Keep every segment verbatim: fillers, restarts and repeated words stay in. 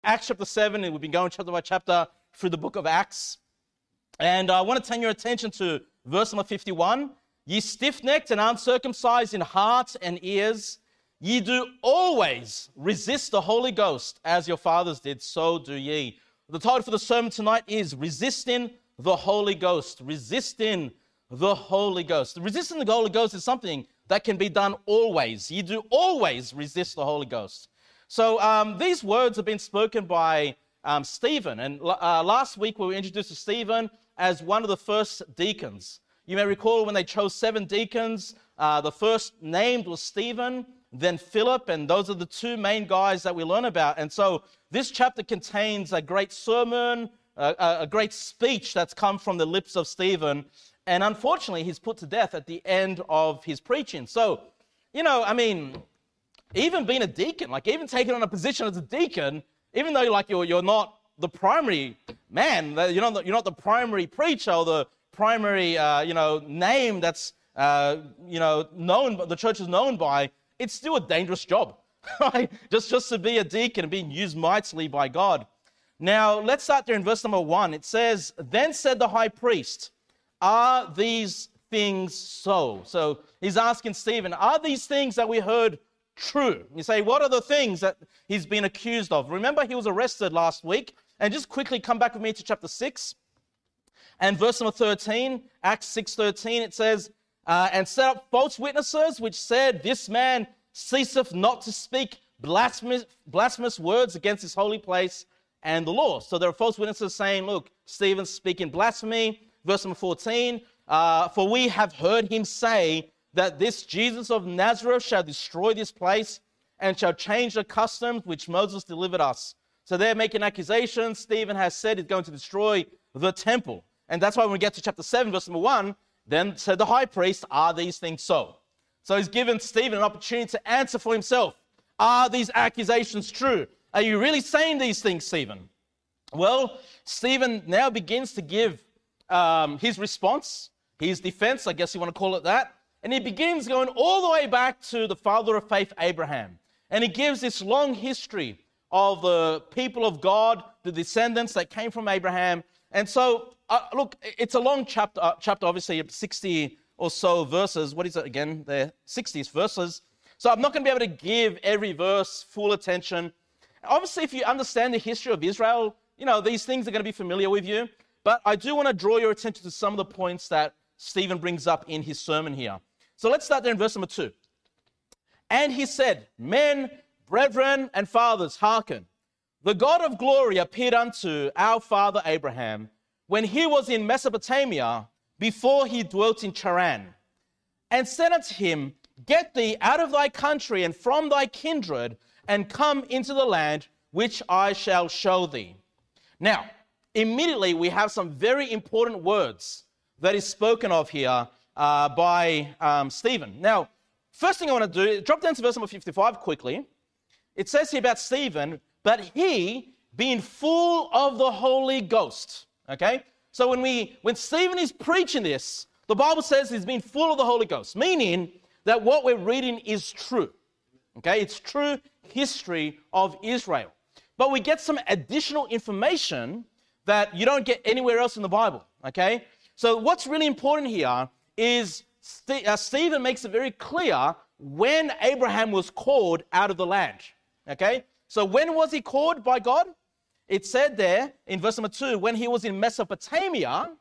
Acts chapter seven, and we've been going chapter by chapter through the book of Acts. And I want to turn your attention to verse number fifty-one. Ye stiff-necked and uncircumcised in heart and ears, ye do always resist the Holy Ghost, as your fathers did, so do ye. The title for the sermon tonight is Resisting the Holy Ghost. Resisting the Holy Ghost. Resisting the Holy Ghost is something that can be done always. You do always resist the Holy Ghost. So um, these words have been spoken by um, Stephen. And uh, last week we were introduced to Stephen as one of the first deacons. You may recall when they chose seven deacons, uh, the first named was Stephen, then Philip, and those are the two main guys that we learn about. And so this chapter contains a great sermon, a, a great speech that's come from the lips of Stephen. And unfortunately, he's put to death at the end of his preaching. So, you know, I mean, even being a deacon, like even taking on a position as a deacon, even though like you're you're not the primary man, you're not the, you're not the primary preacher or the primary uh, you know name that's uh, you know known, the church is known by. It's still a dangerous job, right? Just just to be a deacon and being used mightily by God. Now let's start there in verse number one. It says, "Then said the high priest, are these things so?" So he's asking Stephen, are these things that we heard true? You say, what are the things that he's been accused of? Remember, he was arrested last week. And just quickly come back with me to chapter six. And verse number thirteen, Acts six thirteen, it says, uh, and set up false witnesses, which said, this man ceaseth not to speak blasphemous, blasphemous words against this holy place and the law. So there are false witnesses saying, look, Stephen's speaking blasphemy. Verse number fourteen, uh, for we have heard him say that this Jesus of Nazareth shall destroy this place and shall change the customs which Moses delivered us. So they're making accusations. Stephen has said he's going to destroy the temple. And that's why when we get to chapter seven, verse number one, then said the high priest, are these things so? So he's given Stephen an opportunity to answer for himself. Are these accusations true? Are you really saying these things, Stephen? Well, Stephen now begins to give um, his response, his defense, I guess you want to call it that. And he begins going all the way back to the father of faith, Abraham. And he gives this long history of the people of God, the descendants that came from Abraham. And so, uh, look, it's a long chapter, uh, chapter, obviously, sixty or so verses. What is it again? The sixty verses. So I'm not going to be able to give every verse full attention. Obviously, if you understand the history of Israel, you know, these things are going to be familiar with you. But I do want to draw your attention to some of the points that Stephen brings up in his sermon here. So let's start there in verse number two. And he said, men, brethren, and fathers, hearken. The God of glory appeared unto our father Abraham when he was in Mesopotamia, before he dwelt in Charan, and said unto him, get thee out of thy country and from thy kindred, and come into the land which I shall show thee. Now, immediately we have some very important words that is spoken of here uh, by um, Stephen. Now, first thing I want to do, drop down to verse number fifty-five quickly. It says here about Stephen, but he being full of the Holy Ghost. Okay? So when we, when Stephen is preaching this, the Bible says he's been full of the Holy Ghost, meaning that what we're reading is true. Okay? It's true history of Israel. But we get some additional information that you don't get anywhere else in the Bible. Okay? So what's really important here is St- uh, Stephen makes it very clear when Abraham was called out of the land. Okay? So when was he called by God? It said there in verse number two, when he was in Mesopotamia,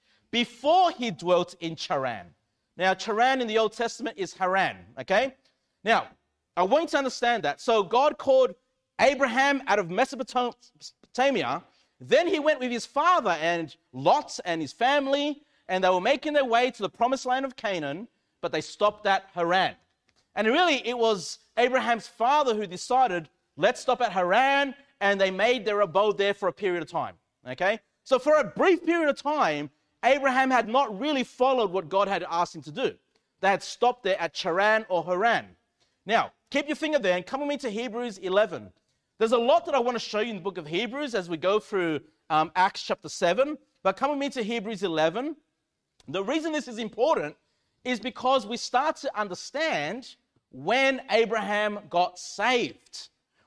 before he dwelt in Charan. Now, Charan in the Old Testament is Haran. Okay? Now, I want you to understand that. So God called Abraham out of Mesopotamia. Then he went with his father and Lot and his family, and they were making their way to the promised land of Canaan, but they stopped at Haran. And really, it was Abraham's father who decided, let's stop at Haran, and they made their abode there for a period of time. Okay? So for a brief period of time, Abraham had not really followed what God had asked him to do. They had stopped there at Charan or Haran. Now, keep your finger there and come with me to Hebrews eleven. There's a lot that I want to show you in the book of Hebrews as we go through um, Acts chapter seven, but come with me to Hebrews eleven. The reason this is important is because we start to understand when Abraham got saved.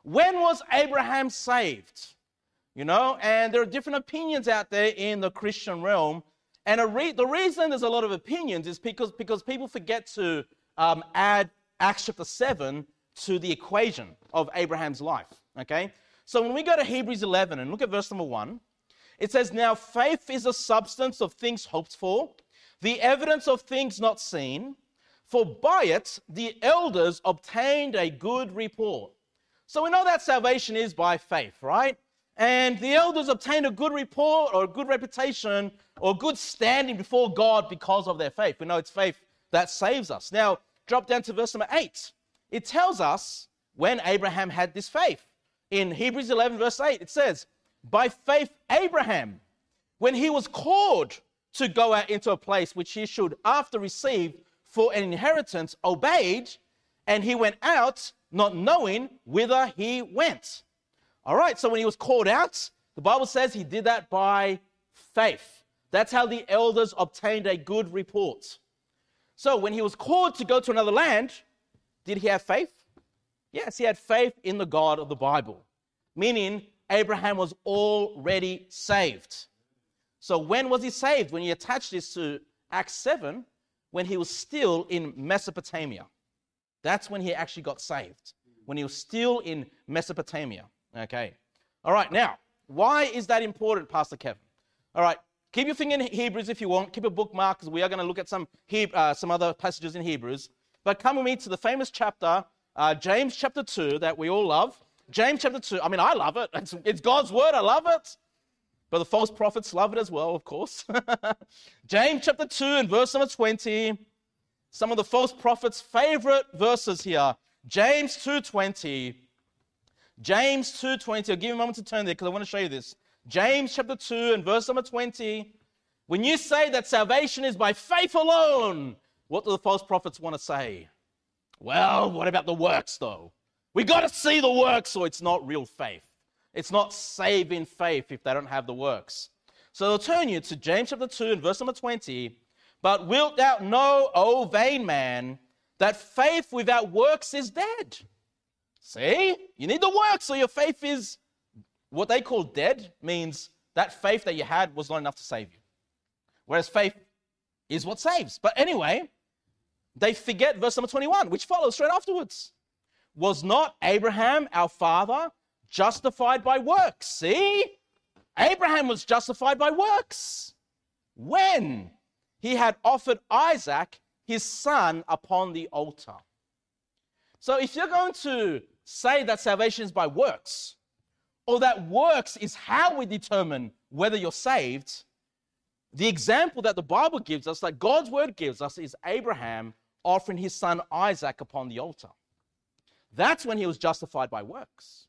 when was Abraham saved? You know, and there are different opinions out there in the Christian realm. And a re- the reason there's a lot of opinions is because, because people forget to um, add Acts chapter seven to the equation of Abraham's life, okay? So when we go to Hebrews eleven and look at verse number one, it says, now faith is the substance of things hoped for, the evidence of things not seen, for by it the elders obtained a good report. So we know that salvation is by faith, right? And the elders obtained a good report or a good reputation or good standing before God because of their faith. We know it's faith that saves us. Now, drop down to verse number eight. It tells us when Abraham had this faith. In Hebrews eleven, verse eight, it says, by faith Abraham, when he was called to go out into a place which he should after receive for an inheritance, obeyed, and he went out not knowing whither he went. All right, so when he was called out, the Bible says he did that by faith. That's how the elders obtained a good report. So when he was called to go to another land, did he have faith? Yes, he had faith in the God of the Bible, meaning Abraham was already saved. So when was he saved? When you attach this to Acts seven, when he was still in Mesopotamia. That's when he actually got saved, when he was still in Mesopotamia. Okay. All right, now, why is that important, Pastor Kevin? All right, keep your finger in Hebrews if you want. Keep a bookmark, because we are going to look at some, Heb- uh, some other passages in Hebrews. But come with me to the famous chapter, uh, James chapter two, that we all love. James chapter two, I mean, I love it. It's, it's God's word, I love it. But the false prophets love it as well, of course. James chapter two and verse number twenty. Some of the false prophets' favorite verses here. James two twenty. James two twenty. I'll give you a moment to turn there because I want to show you this. James chapter two and verse number twenty. When you say that salvation is by faith alone, what do the false prophets want to say? Well, what about the works though? We got to see the works or it's not real faith. It's not saving faith if they don't have the works. So they'll turn you to James chapter two and verse number twenty. But wilt thou know, O vain man, that faith without works is dead? See? You need the works so your faith is what they call dead, means that faith that you had was not enough to save you. Whereas faith is what saves. But anyway, they forget verse number twenty-one, which follows straight afterwards. Was not Abraham, our father, justified by works? See? Abraham was justified by works. When he had offered Isaac, his son, upon the altar. So if you're going to say that salvation is by works, or that works is how we determine whether you're saved, the example that the Bible gives us, that God's word gives us, is Abraham offering his son Isaac upon the altar. That's when he was justified by works.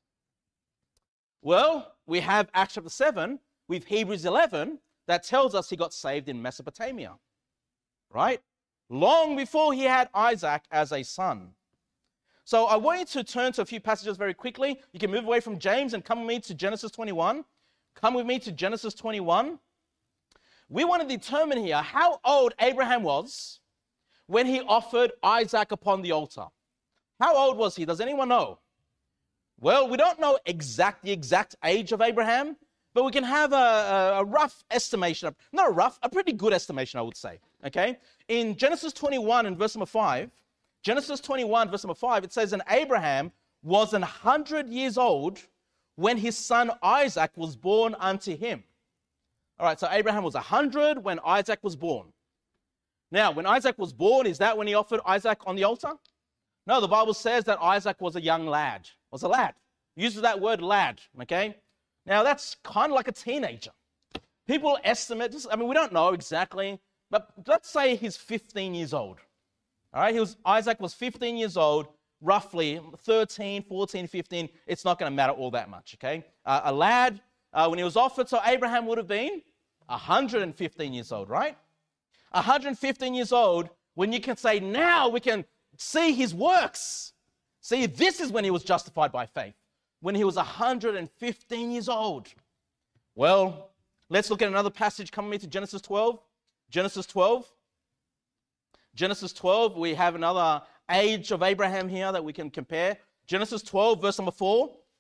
Well, we have Acts chapter seven with Hebrews eleven that tells us he got saved in Mesopotamia, right? Long before he had Isaac as a son. So I want you to turn to a few passages very quickly. You can move away from James and come with me to Genesis twenty-one. Come with me to Genesis twenty-one. We want to determine here how old Abraham was when he offered Isaac upon the altar. How old was he? Does anyone know? Well, we don't know exact the exact age of Abraham, but we can have a, a, a rough estimation. Not a rough, a pretty good estimation, I would say. Okay? In Genesis twenty-one and verse number five, Genesis twenty-one, verse number five, it says, and Abraham was an hundred years old when his son Isaac was born unto him. All right, so Abraham was a hundred when Isaac was born. Now, when Isaac was born, is that when he offered Isaac on the altar? No, the Bible says that Isaac was a young lad, was a lad. It uses that word lad, okay? Now, that's kind of like a teenager. People estimate, just, I mean, we don't know exactly, but let's say he's fifteen years old. All right, he was, Isaac was fifteen years old, roughly thirteen, fourteen, fifteen. It's not going to matter all that much, okay? Uh, a lad, uh, when he was offered, so Abraham would have been one hundred fifteen years old, right? one hundred fifteen years old, when you can say, now we can see his works. See, this is when he was justified by faith, when he was one hundred fifteen years old. Well, let's look at another passage. Come with me to Genesis twelve. Genesis twelve. Genesis twelve, we have another age of Abraham here that we can compare. Genesis twelve, verse number four.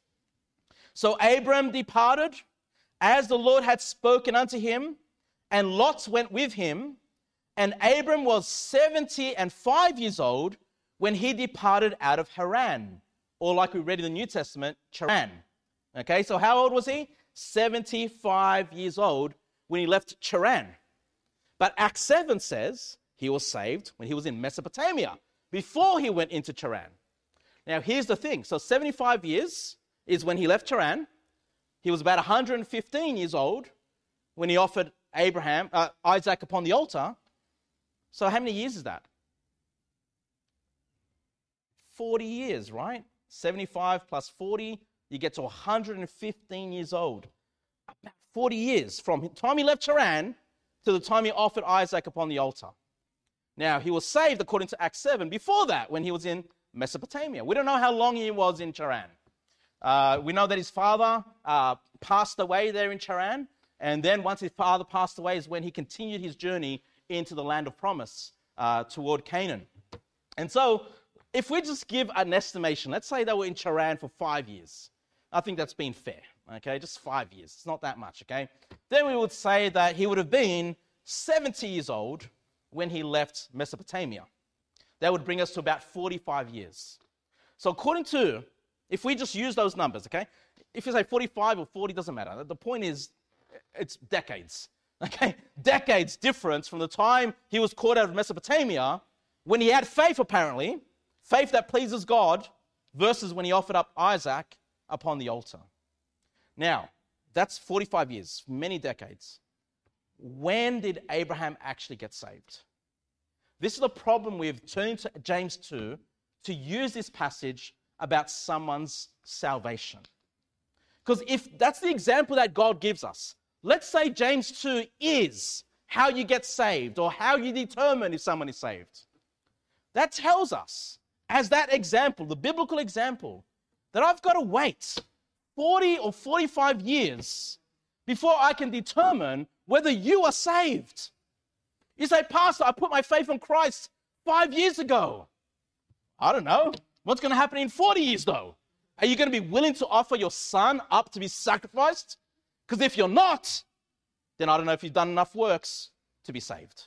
So Abram departed, as the Lord had spoken unto him, and Lot went with him. And Abram was seventy and five years old when he departed out of Haran, or like we read in the New Testament, Charan. Okay, so how old was he? seventy-five years old when he left Charan. But Acts seven says he was saved when he was in Mesopotamia, before he went into Charan. Now, here's the thing. So seventy-five years is when he left Charan. He was about one hundred fifteen years old when he offered Abraham, uh, Isaac upon the altar. So how many years is that? forty years, right? seventy-five plus forty, you get to one hundred fifteen years old. About forty years from the time he left Charan to the time he offered Isaac upon the altar. Now, he was saved according to Acts seven before that, when he was in Mesopotamia. We don't know how long he was in Charan. Uh, we know that his father uh, passed away there in Charan, and then once his father passed away is when he continued his journey into the land of promise uh, toward Canaan. And so, if we just give an estimation, let's say they were in Charan for five years. I think that's been fair, okay? Just five years. It's not that much, okay? Then we would say that he would have been seventy years old when he left Mesopotamia. That would bring us to about forty-five years. So according to, if we just use those numbers, okay? If you say forty-five or forty, doesn't matter. The point is, it's decades, okay? Decades difference from the time he was called out of Mesopotamia, when he had faith apparently, faith that pleases God, versus when he offered up Isaac upon the altar. Now, that's forty-five years, many decades. When did Abraham actually get saved? This is the problem with turning to James two to use this passage about someone's salvation. Because if that's the example that God gives us, let's say James two is how you get saved or how you determine if someone is saved. That tells us, as that example, the biblical example, that I've got to wait forty or forty-five years before I can determine whether you are saved. You say, Pastor, I put my faith in Christ five years ago. I don't know. What's going to happen in forty years, though? Are you going to be willing to offer your son up to be sacrificed? Because if you're not, then I don't know if you've done enough works to be saved.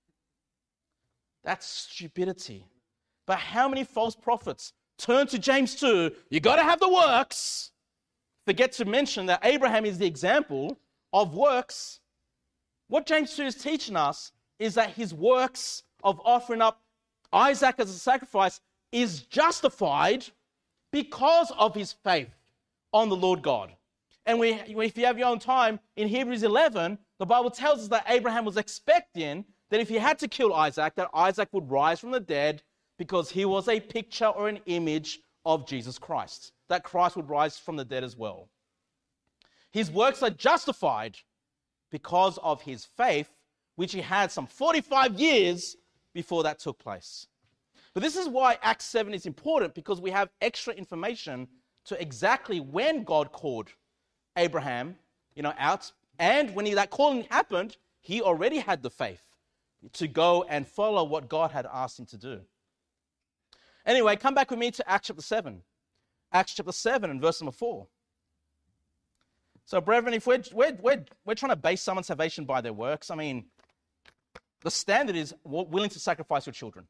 That's stupidity. But how many false prophets turn to James two, you got to have the works, forget to mention that Abraham is the example of works. What James two is teaching us is that his works of offering up Isaac as a sacrifice is justified because of his faith on the Lord God. And we, if you have your own time, in Hebrews eleven, the Bible tells us that Abraham was expecting that if he had to kill Isaac, that Isaac would rise from the dead because he was a picture or an image of Jesus Christ, that Christ would rise from the dead as well. His works are justified because of his faith, which he had some forty-five years before that took place. But this is why Acts seven is important, because we have extra information to exactly when God called Abraham, you know, out. And when he, that calling happened, he already had the faith to go and follow what God had asked him to do. Anyway, come back with me to Acts chapter seven. Acts chapter seven and verse number four. So, brethren, if we're, we're, we're, we're trying to base someone's salvation by their works, I mean, the standard is willing to sacrifice your children.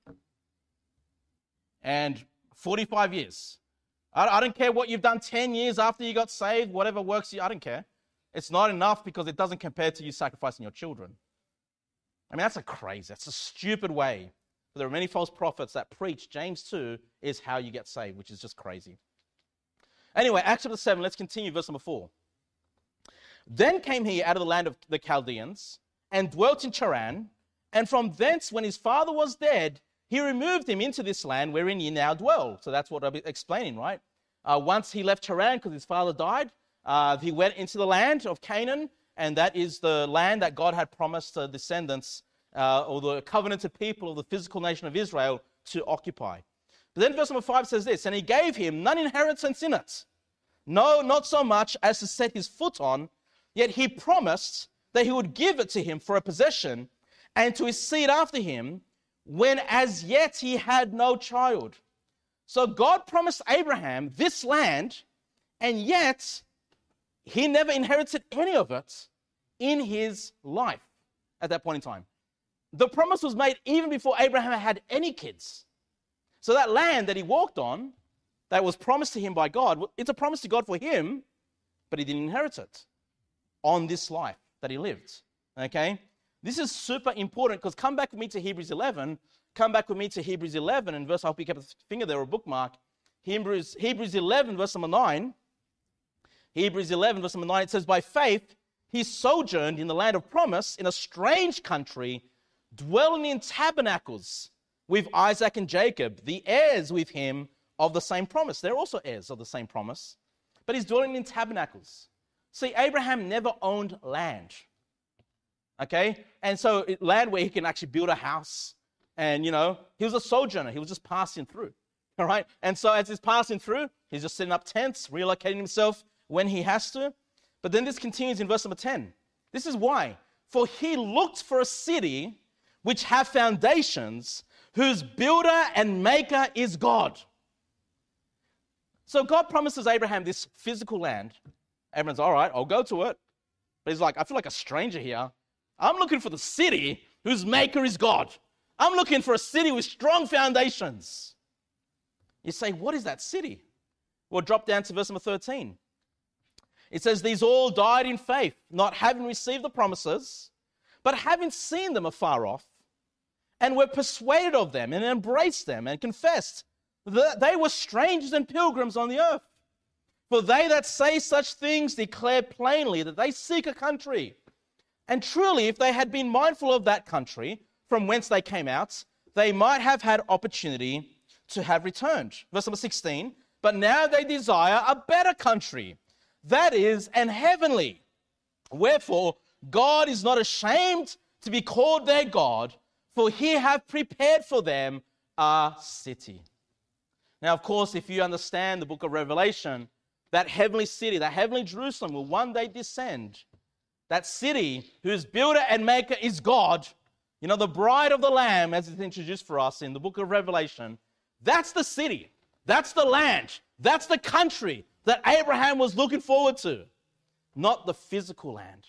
And forty-five years. I, I don't care what you've done ten years after you got saved, whatever works you, I don't care. It's not enough because it doesn't compare to you sacrificing your children. I mean, that's a crazy, that's a stupid way. But there are many false prophets that preach James two is how you get saved, which is just crazy. Anyway, Acts chapter seven, let's continue, verse number four. Then came he out of the land of the Chaldeans and dwelt in Charan, and from thence, when his father was dead, he removed him into this land wherein ye now dwell. So that's what I'm explaining, right? Uh, once he left Charan because his father died, uh, he went into the land of Canaan, and that is the land that God had promised the descendants uh, or the covenanted people of the physical nation of Israel to occupy. But then verse number five says this, and he gave him none inheritance in it. No, not so much as to set his foot on, yet he promised that he would give it to him for a possession and to his seed after him, when as yet he had no child. So God promised Abraham this land, and yet he never inherited any of it in his life at that point in time. The promise was made even before Abraham had any kids. So that land that he walked on, that was promised to him by God, it's a promise to God for him, but he didn't inherit it on this life that he lived. Okay? This is super important, because come back with me to Hebrews eleven. Come back with me to Hebrews eleven, and verse, I hope you kept a finger there or a bookmark. Hebrews, Hebrews eleven, verse number nine. Hebrews eleven, verse number nine, it says, by faith he sojourned in the land of promise in a strange country, dwelling in tabernacles with Isaac and Jacob, the heirs with him of the same promise. They're also heirs of the same promise, but he's dwelling in tabernacles. See, Abraham never owned land, okay? And so it, land where he can actually build a house, and, you know, he was a sojourner. He was just passing through, all right? And so as he's passing through, he's just setting up tents, relocating himself when he has to. But then this continues in verse number ten. This is why. For he looked for a city which have foundations, whose builder and maker is God. So God promises Abraham this physical land. Abraham's, all right, I'll go to it. But he's like, I feel like a stranger here. I'm looking for the city whose maker is God. I'm looking for a city with strong foundations. You say, what is that city? Well, drop down to verse number thirteen. It says, these all died in faith, not having received the promises, but having seen them afar off, and were persuaded of them, and embraced them, and confessed that they were strangers and pilgrims on the earth. For they that say such things declare plainly that they seek a country. And truly, if they had been mindful of that country from whence they came out, they might have had opportunity to have returned. Verse number sixteen, but now they desire a better country, that is, an heavenly. Wherefore, God is not ashamed to be called their God, for he hath prepared for them a city. Now, of course, if you understand the book of Revelation, that heavenly city, that heavenly Jerusalem will one day descend. That city whose builder and maker is God, you know, the bride of the Lamb, as it's introduced for us in the book of Revelation, that's the city, that's the land, that's the country that Abraham was looking forward to, not the physical land.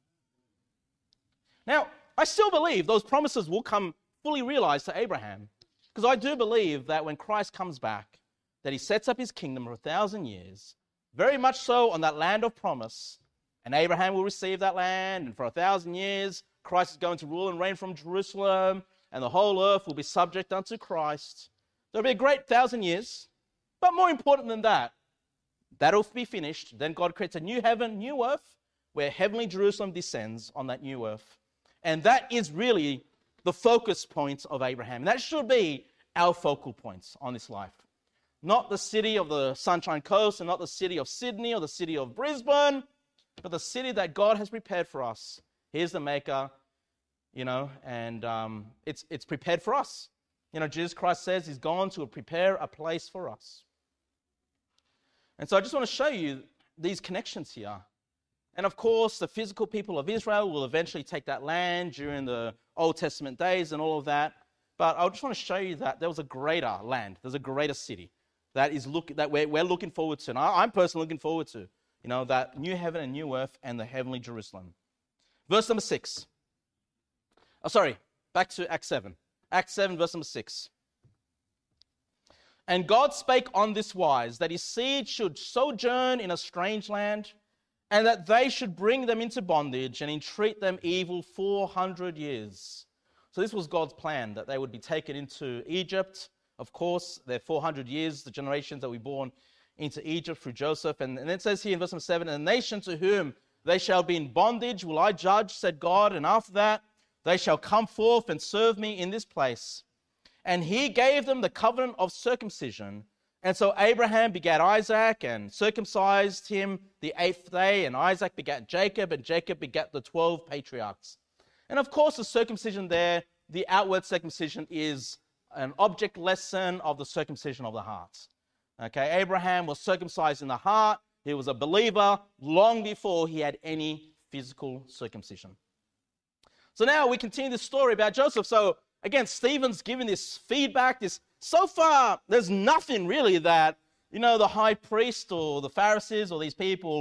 Now, I still believe those promises will come fully realized to Abraham, because I do believe that when Christ comes back, that he sets up his kingdom for a thousand years, very much so on that land of promise, and Abraham will receive that land, and for a thousand years, Christ is going to rule and reign from Jerusalem, and the whole earth will be subject unto Christ. There'll be a great thousand years, but more important than that, that'll be finished. Then God creates a new heaven, new earth, where heavenly Jerusalem descends on that new earth. And that is really the focus point of Abraham. And that should be our focal points on this life. Not the city of the Sunshine Coast, and not the city of Sydney or the city of Brisbane, but the city that God has prepared for us. Here's the maker, you know, and um, it's, it's prepared for us. You know, Jesus Christ says he's gone to prepare a place for us. And so I just want to show you these connections here. And of course, the physical people of Israel will eventually take that land during the Old Testament days and all of that. But I just want to show you that there was a greater land. There's a greater city that is look that we're, we're looking forward to. And I, I'm personally looking forward to, you know, that new heaven and new earth and the heavenly Jerusalem. Verse number six. Oh, sorry, back to Acts seven. Acts seven, verse number six. And God spake on this wise, that his seed should sojourn in a strange land, and that they should bring them into bondage and entreat them evil four hundred years. So this was God's plan, that they would be taken into Egypt. Of course, they're four hundred years, the generations that were born into Egypt through Joseph. And, and it says here in verse number seven, and the nation to whom they shall be in bondage will I judge, said God, and after that they shall come forth and serve me in this place. And he gave them the covenant of circumcision. And so Abraham begat Isaac and circumcised him the eighth day, and Isaac begat Jacob, and Jacob begat the twelve patriarchs. And of course, the circumcision there, the outward circumcision, is an object lesson of the circumcision of the heart. Okay, Abraham was circumcised in the heart. He was a believer long before he had any physical circumcision. So now we continue the story about Joseph. So again, Stephen's giving this feedback, this so far, there's nothing really that, you know, the high priest or the Pharisees or these people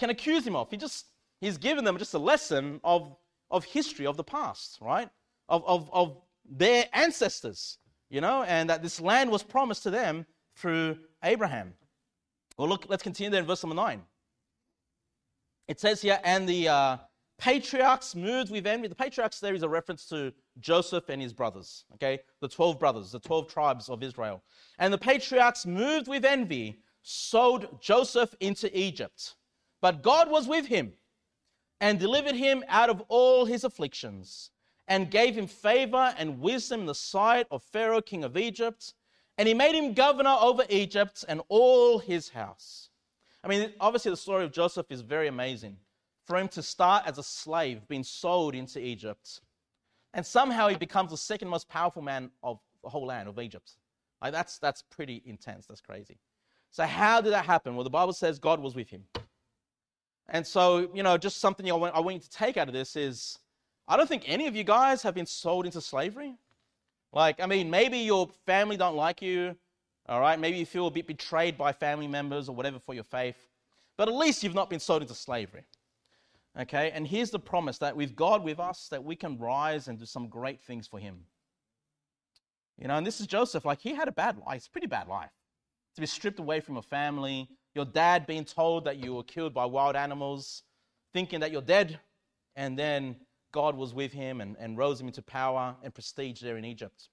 can accuse him of. He just he's given them just a lesson of, of history of the past, right? Of, of, of their ancestors, you know, and that this land was promised to them through Abraham. Well, look, let's continue there in verse number nine. It says here, and the uh, patriarchs moved with envy. The patriarchs there is a reference to Joseph and his brothers, okay? The twelve brothers, the twelve tribes of Israel. And the patriarchs moved with envy, sold Joseph into Egypt. But God was with him and delivered him out of all his afflictions and gave him favor and wisdom in the sight of Pharaoh, king of Egypt. And he made him governor over Egypt and all his house. I mean, obviously the story of Joseph is very amazing. For him to start as a slave, being sold into Egypt, and somehow he becomes the second most powerful man of the whole land of Egypt. Like that's, that's pretty intense. That's crazy. So how did that happen? Well, the Bible says God was with him. And so, you know, just something I want, I want you to take out of this is, I don't think any of you guys have been sold into slavery. Like, I mean, maybe your family don't like you, all right? Maybe you feel a bit betrayed by family members or whatever for your faith. But at least you've not been sold into slavery, okay? And here's the promise that with God with us, that we can rise and do some great things for him. You know, and this is Joseph. Like, he had a bad life. It's a pretty bad life. To be stripped away from a family, your dad being told that you were killed by wild animals, thinking that you're dead, and then God was with him and, and rose him into power and prestige there in Egypt.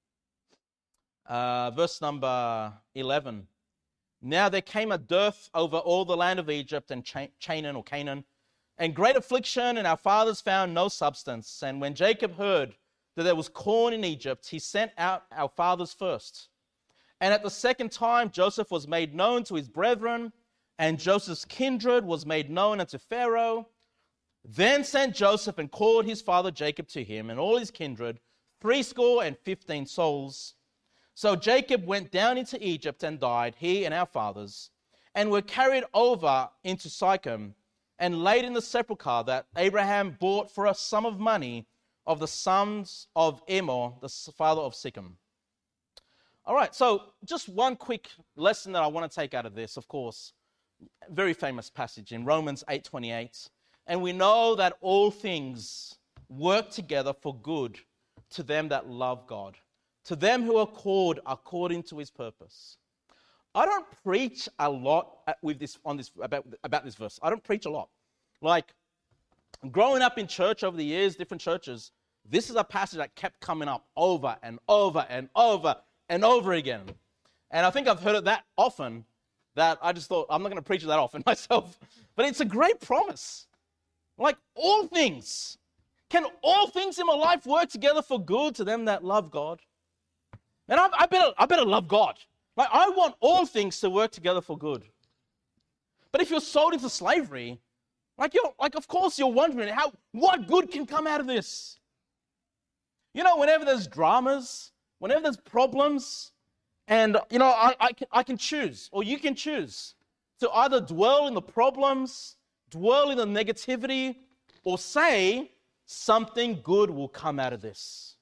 Uh, verse number eleven. Now there came a dearth over all the land of Egypt and Canaan or Canaan, and great affliction, and our fathers found no substance. And when Jacob heard that there was corn in Egypt, he sent out our fathers first. And at the second time Joseph was made known to his brethren, and Joseph's kindred was made known unto Pharaoh. Then sent Joseph and called his father Jacob to him, and all his kindred, threescore and fifteen souls. So Jacob went down into Egypt and died, he and our fathers, and were carried over into Sychem, and laid in the sepulchre that Abraham bought for a sum of money of the sons of Emor, the father of Shechem. All right, so just one quick lesson that I want to take out of this, of course. Very famous passage in Romans eight twenty-eight. And we know that all things work together for good to them that love God, to them who are called according to his purpose. I don't preach a lot with this on this about, about this verse. I don't preach a lot. Like, growing up in church over the years, different churches, this is a passage that kept coming up over and over and over and over again. And I think I've heard it that often that I just thought, I'm not going to preach it that often myself. But it's a great promise. Like, all things, can all things in my life work together for good to them that love God? And I, I better, I better love God. Like, I want all things to work together for good. But if you're sold into slavery, like you're, like of course you're wondering how, what good can come out of this? You know, whenever there's dramas, whenever there's problems, and you know, I, I can, I can choose, or you can choose to either dwell in the problems, dwell in the negativity, or say something good will come out of this.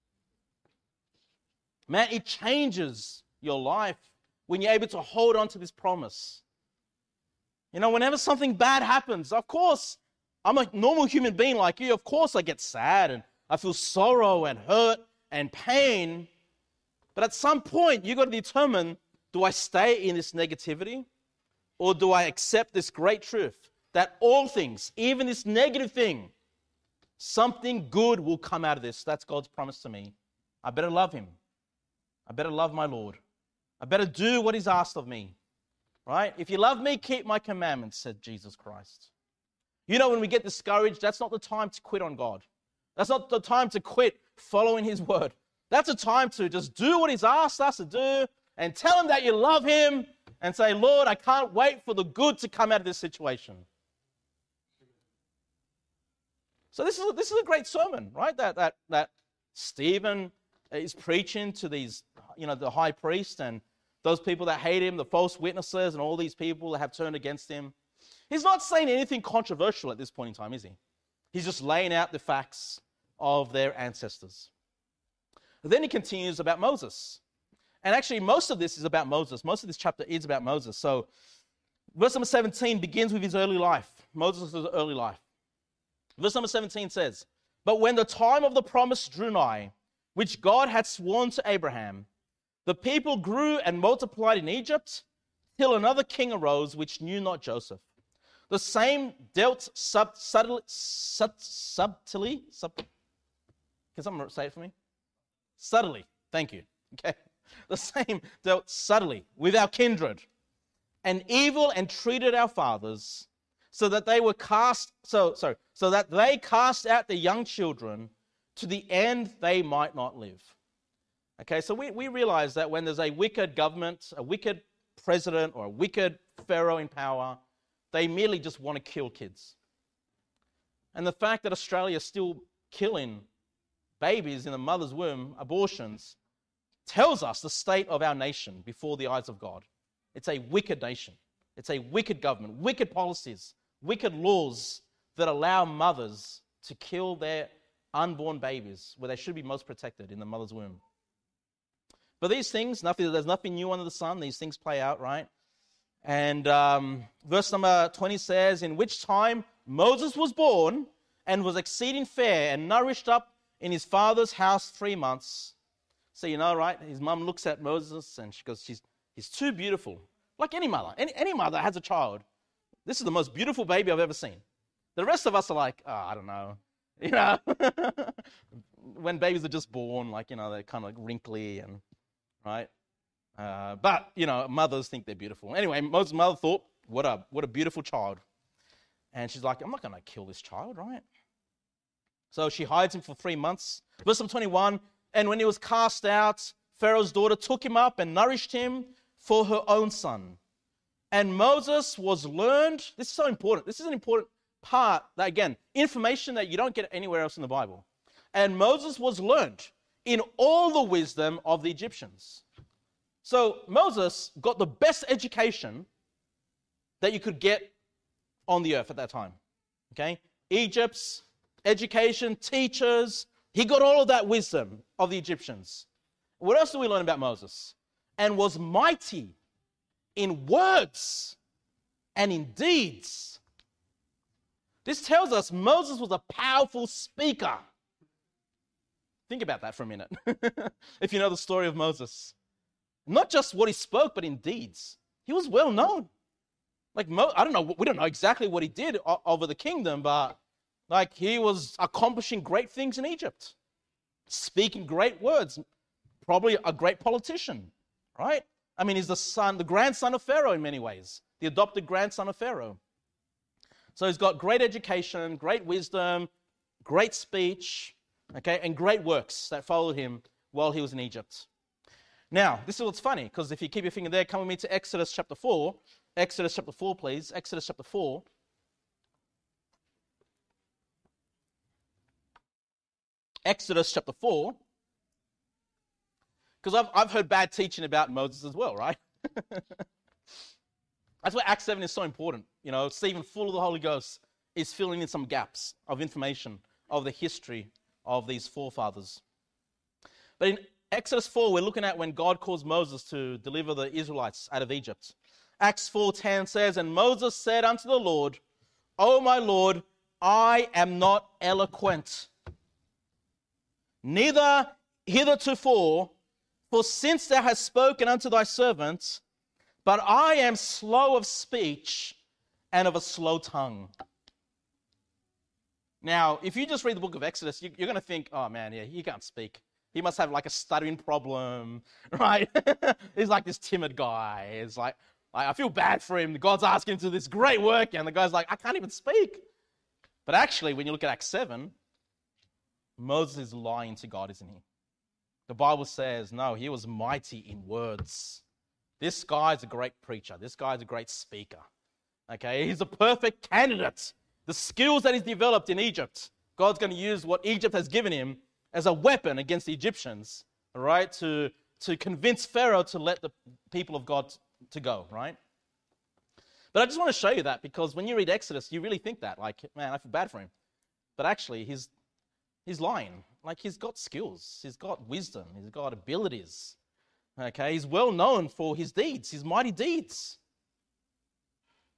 Man, it changes your life when you're able to hold on to this promise. You know, whenever something bad happens, of course, I'm a normal human being like you. Of course, I get sad and I feel sorrow and hurt and pain. But at some point, you've got to determine, do I stay in this negativity, or do I accept this great truth that all things, even this negative thing, something good will come out of this? That's God's promise to me. I better love him. I better love my Lord. I better do what he's asked of me. Right? If you love me, keep my commandments, said Jesus Christ. You know, when we get discouraged, that's not the time to quit on God. That's not the time to quit following his word. That's a time to just do what he's asked us to do and tell him that you love him and say, Lord, I can't wait for the good to come out of this situation. So this is a, this is a great sermon, right? That that that Stephen is preaching to these, you know, the high priest and those people that hate him, the false witnesses and all these people that have turned against him. He's not saying anything controversial at this point in time, is he? He's just laying out the facts of their ancestors. Then he continues about Moses. And actually, most of this is about Moses. Most of this chapter is about Moses. So Verse number seventeen begins with his early life, Moses' early life. Verse number seventeen says, "But when the time of the promise drew nigh, which God had sworn to Abraham, the people grew and multiplied in Egypt, till another king arose which knew not Joseph. The same dealt sub, subtly, sub, subtly, sub, can someone say it for me? Subtly, thank you. Okay, the same dealt subtly with our kindred, and evil entreated our fathers, so that they were cast, so sorry, so that they cast out the young children, to the end they might not live." Okay, so we, we realize that when there's a wicked government, a wicked president, or a wicked pharaoh in power, they merely just want to kill kids. And the fact that Australia is still killing babies in the mother's womb, abortions, tells us the state of our nation before the eyes of God. It's a wicked nation. It's a wicked government, wicked policies, wicked laws that allow mothers to kill their unborn babies where they should be most protected in the mother's womb. But these things, nothing, there's nothing new under the sun. These things play out, right? And um, verse number twenty says, "In which time Moses was born and was exceeding fair and nourished up in his father's house three months." So you know, right? His mum looks at Moses and she goes, She's, he's too beautiful. Like any mother. Any, any mother has a child. This is the most beautiful baby I've ever seen. The rest of us are like, oh, I don't know. You know, when babies are just born, like, you know, they're kind of like wrinkly and, right? Uh, but, you know, mothers think they're beautiful. Anyway, Moses' mother thought, what a, what a beautiful child. And she's like, I'm not going to kill this child, right? So she hides him for three months. Verse twenty-one, "And when he was cast out, Pharaoh's daughter took him up and nourished him for her own son. And Moses was learned," this is so important, this is an important part, that again, information that you don't get anywhere else in the Bible. "And Moses was learned in all the wisdom of the Egyptians." So Moses got the best education that you could get on the earth at that time. Okay? Egypt's education, teachers, he got all of that wisdom of the Egyptians. What else do we learn about Moses? "And was mighty in words and in deeds." This tells us Moses was a powerful speaker. Think about that for a minute. If you know the story of Moses. Not just what he spoke, but in deeds. He was well known. Like, Mo- I don't know, we don't know exactly what he did o- over the kingdom, but like he was accomplishing great things in Egypt. Speaking great words. Probably a great politician, right? I mean, he's the son, the grandson of Pharaoh in many ways. The adopted grandson of Pharaoh. So he's got great education, great wisdom, great speech, okay, and great works that followed him while he was in Egypt. Now, this is what's funny, because if you keep your finger there, come with me to Exodus chapter four. Exodus chapter four, please. Exodus chapter four. Exodus chapter four. Because I've, I've heard bad teaching about Moses as well, right? That's why Acts seven is so important. You know, Stephen, full of the Holy Ghost, is filling in some gaps of information of the history of these forefathers. But in Exodus four, we're looking at when God calls Moses to deliver the Israelites out of Egypt. Acts four ten says, "And Moses said unto the Lord, O my Lord, I am not eloquent, neither hithertofore, for since thou hast spoken unto thy servant, but I am slow of speech and of a slow tongue." Now, if you just read the book of Exodus, you, you're going to think, oh man, yeah, he can't speak. He must have like a stuttering problem, right? He's like this timid guy. It's like, like, I feel bad for him. God's asking him to do this great work, and the guy's like, I can't even speak. But actually, when you look at Acts seven, Moses is lying to God, isn't he? The Bible says, no, he was mighty in words. This guy's a great preacher. This guy's a great speaker. Okay, he's a perfect candidate. The skills that he's developed in Egypt, God's going to use what Egypt has given him as a weapon against the Egyptians, all right, to, to convince Pharaoh to let the people of God to go, right? But I just want to show you that, because when you read Exodus, you really think that, like, man, I feel bad for him. But actually, he's, he's lying. Like, he's got skills. He's got wisdom. He's got abilities. Okay, he's well known for his deeds, his mighty deeds.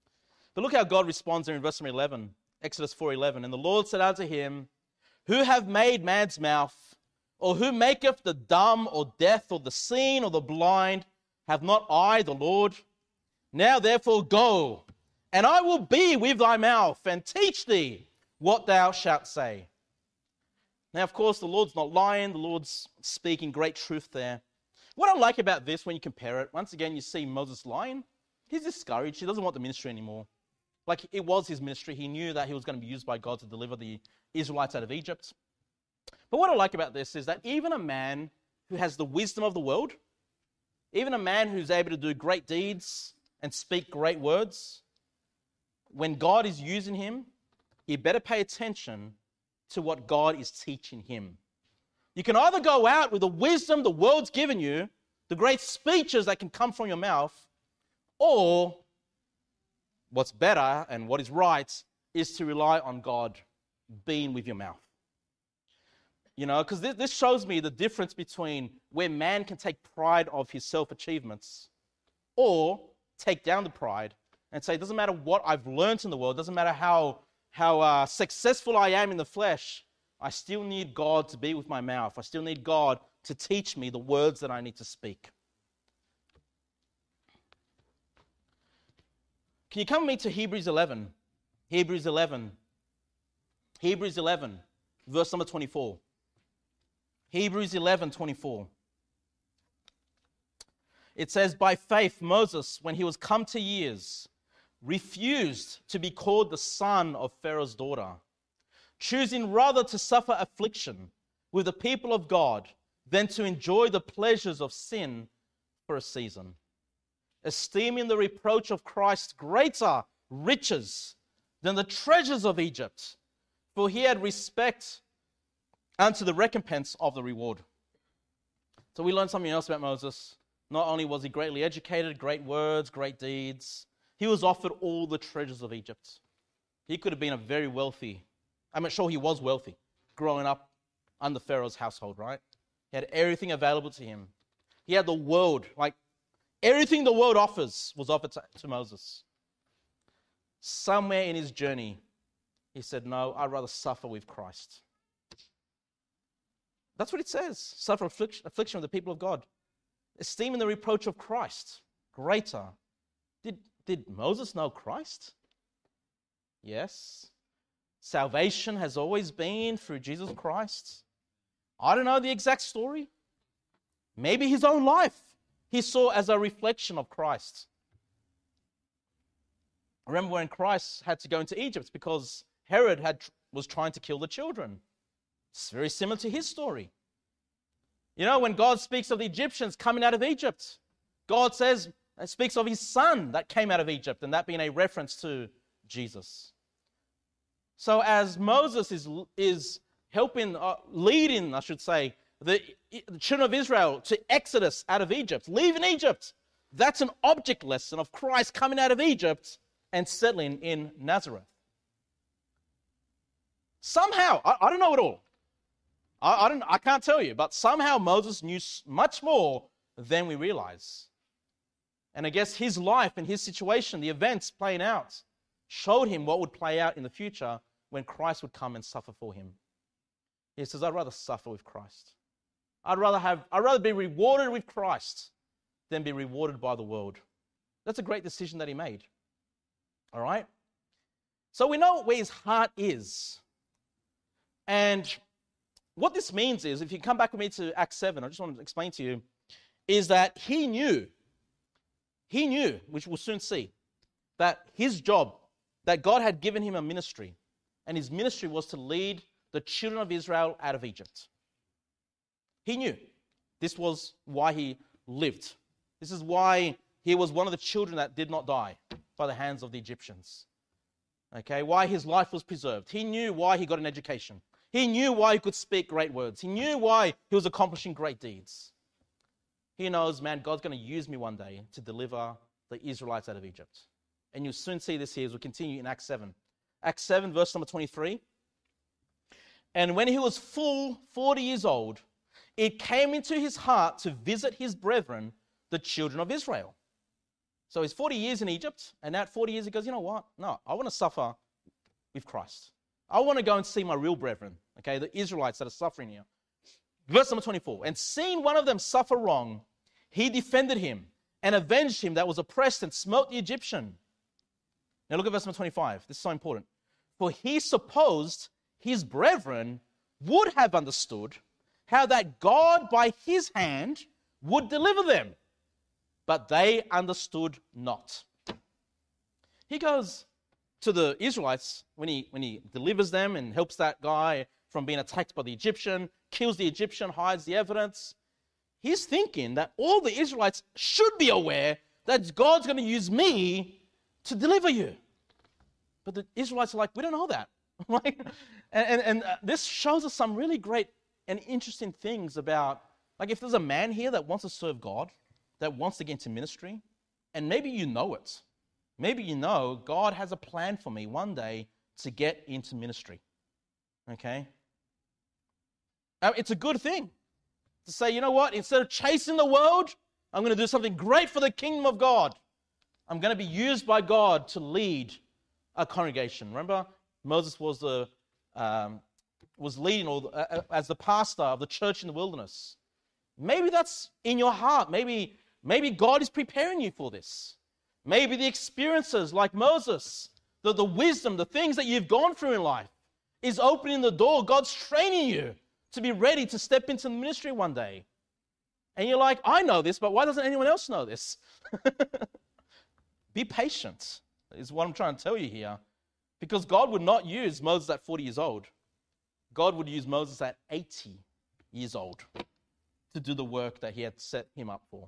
But look how God responds there in verse number eleven, Exodus four eleven. And the Lord said unto him, who have made man's mouth, or who maketh the dumb, or deaf, or the seen, or the blind? Have not I, the Lord? Now therefore go, and I will be with thy mouth, and teach thee what thou shalt say. Now, of course, the Lord's not lying. The Lord's speaking great truth there. What I like about this, when you compare it, once again, you see Moses lying. He's discouraged. He doesn't want the ministry anymore. Like, it was his ministry. He knew that he was going to be used by God to deliver the Israelites out of Egypt. But what I like about this is that even a man who has the wisdom of the world, even a man who's able to do great deeds and speak great words, when God is using him, he better pay attention to what God is teaching him. You can either go out with the wisdom the world's given you, the great speeches that can come from your mouth, or what's better and what is right is to rely on God being with your mouth. You know, because this, this shows me the difference between where man can take pride of his self-achievements or take down the pride and say, it doesn't matter what I've learned in the world, it doesn't matter how, how uh, successful I am in the flesh, I still need God to be with my mouth. I still need God to teach me the words that I need to speak. Can you come with me to Hebrews eleven? Hebrews eleven. Hebrews eleven, verse number twenty-four. Hebrews eleven, twenty-four. It says, by faith Moses, when he was come to years, refused to be called the son of Pharaoh's daughter, choosing rather to suffer affliction with the people of God than to enjoy the pleasures of sin for a season, esteeming the reproach of Christ greater riches than the treasures of Egypt, for he had respect unto the recompense of the reward. So we learn something else about Moses. Not only was he greatly educated, great words, great deeds, he was offered all the treasures of Egypt. He could have been a very wealthy, I'm sure he was wealthy, growing up under Pharaoh's household, right? He had everything available to him. He had the world, like everything the world offers was offered to, to Moses. Somewhere in his journey, he said, no, I'd rather suffer with Christ. That's what it says. Suffer affliction, affliction with the people of God. Esteeming the reproach of Christ greater. Did, did Moses know Christ? Yes. Salvation has always been through Jesus Christ. I don't know the exact story. Maybe his own life he saw as a reflection of Christ. I remember when Christ had to go into Egypt because Herod had, was trying to kill the children. It's very similar to his story. You know, when God speaks of the Egyptians coming out of Egypt, God says, speaks of his son that came out of Egypt, and that being a reference to Jesus. So as Moses is, is helping, uh, leading, I should say, the, the children of Israel to exodus out of Egypt, leaving Egypt, that's an object lesson of Christ coming out of Egypt and settling in Nazareth. Somehow, I, I don't know it all. I, I, don't, I can't tell you, but somehow Moses knew much more than we realize. And I guess his life and his situation, the events playing out, showed him what would play out in the future when Christ would come and suffer for him. He says, I'd rather suffer with Christ. I'd rather have, I'd rather be rewarded with Christ than be rewarded by the world. That's a great decision that he made. All right? So we know where his heart is. And what this means is, if you come back with me to Acts seven, I just want to explain to you, is that he knew, he knew, which we'll soon see, that his job, that God had given him a ministry, and his ministry was to lead the children of Israel out of Egypt. He knew this was why he lived. This is why he was one of the children that did not die by the hands of the Egyptians. Okay, why his life was preserved. He knew why he got an education. He knew why he could speak great words. He knew why he was accomplishing great deeds. He knows, man, God's going to use me one day to deliver the Israelites out of Egypt. And you'll soon see this here as we continue in Acts seven. Acts seven, verse number twenty-three. And when he was full forty years old, it came into his heart to visit his brethren, the children of Israel. So he's forty years in Egypt, and at forty years he goes, you know what? No, I want to suffer with Christ. I want to go and see my real brethren, okay, the Israelites that are suffering here. Verse number twenty-four, and seeing one of them suffer wrong, he defended him and avenged him that was oppressed and smote the Egyptian. Now look at verse number twenty-five. This is so important. For he supposed his brethren would have understood how that God by his hand would deliver them, but they understood not. He goes to the Israelites when he, when he delivers them and helps that guy from being attacked by the Egyptian, kills the Egyptian, hides the evidence. He's thinking that all the Israelites should be aware that God's going to use me to deliver you. But the Israelites are like, we don't know that. and and, and uh, this shows us some really great and interesting things about, like if there's a man here that wants to serve God, that wants to get into ministry, and maybe you know it. Maybe you know God has a plan for me one day to get into ministry. Okay? Uh, it's a good thing to say, you know what? Instead of chasing the world, I'm going to do something great for the kingdom of God. I'm going to be used by God to lead a congregation. Remember, Moses was the um, was leading or uh, as the pastor of the church in the wilderness. Maybe that's in your heart. Maybe maybe God is preparing you for this. Maybe the experiences like Moses, the, the wisdom, the things that you've gone through in life is opening the door. God's training you to be ready to step into the ministry one day. And you're like, I know this, but why doesn't anyone else know this? Be patient, is what I'm trying to tell you here. Because God would not use Moses at forty years old. God would use Moses at eighty years old to do the work that he had set him up for.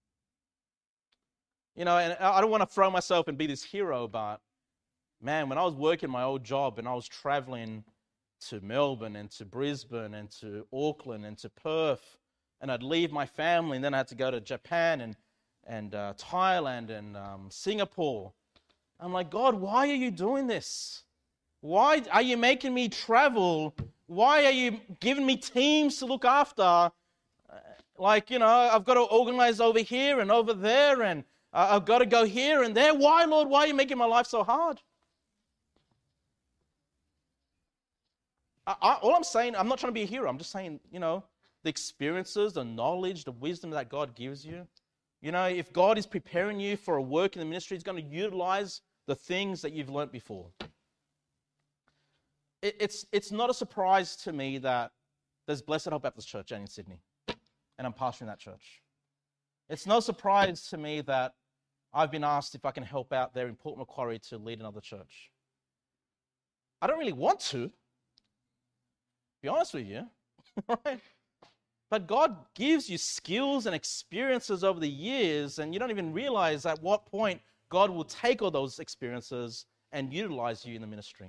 You know, and I don't want to throw myself and be this hero, but man, when I was working my old job and I was traveling to Melbourne and to Brisbane and to Auckland and to Perth, and I'd leave my family and then I had to go to Japan and, and uh, Thailand and um, Singapore. I'm like, God, why are you doing this? Why are you making me travel? Why are you giving me teams to look after? Like, you know, I've got to organize over here and over there, and uh, I've got to go here and there. Why, Lord? Why are you making my life so hard? I, I, all I'm saying, I'm not trying to be a hero. I'm just saying, you know, the experiences, the knowledge, the wisdom that God gives you. You know, if God is preparing you for a work in the ministry, He's going to utilize the things that you've learnt before. It, it's, it's not a surprise to me that there's Blessed Hope Baptist Church in Sydney, and I'm pastoring that church. It's no surprise to me that I've been asked if I can help out there in Port Macquarie to lead another church. I don't really want to, be honest with you, right? But God gives you skills and experiences over the years, and you don't even realize at what point God will take all those experiences and utilize you in the ministry.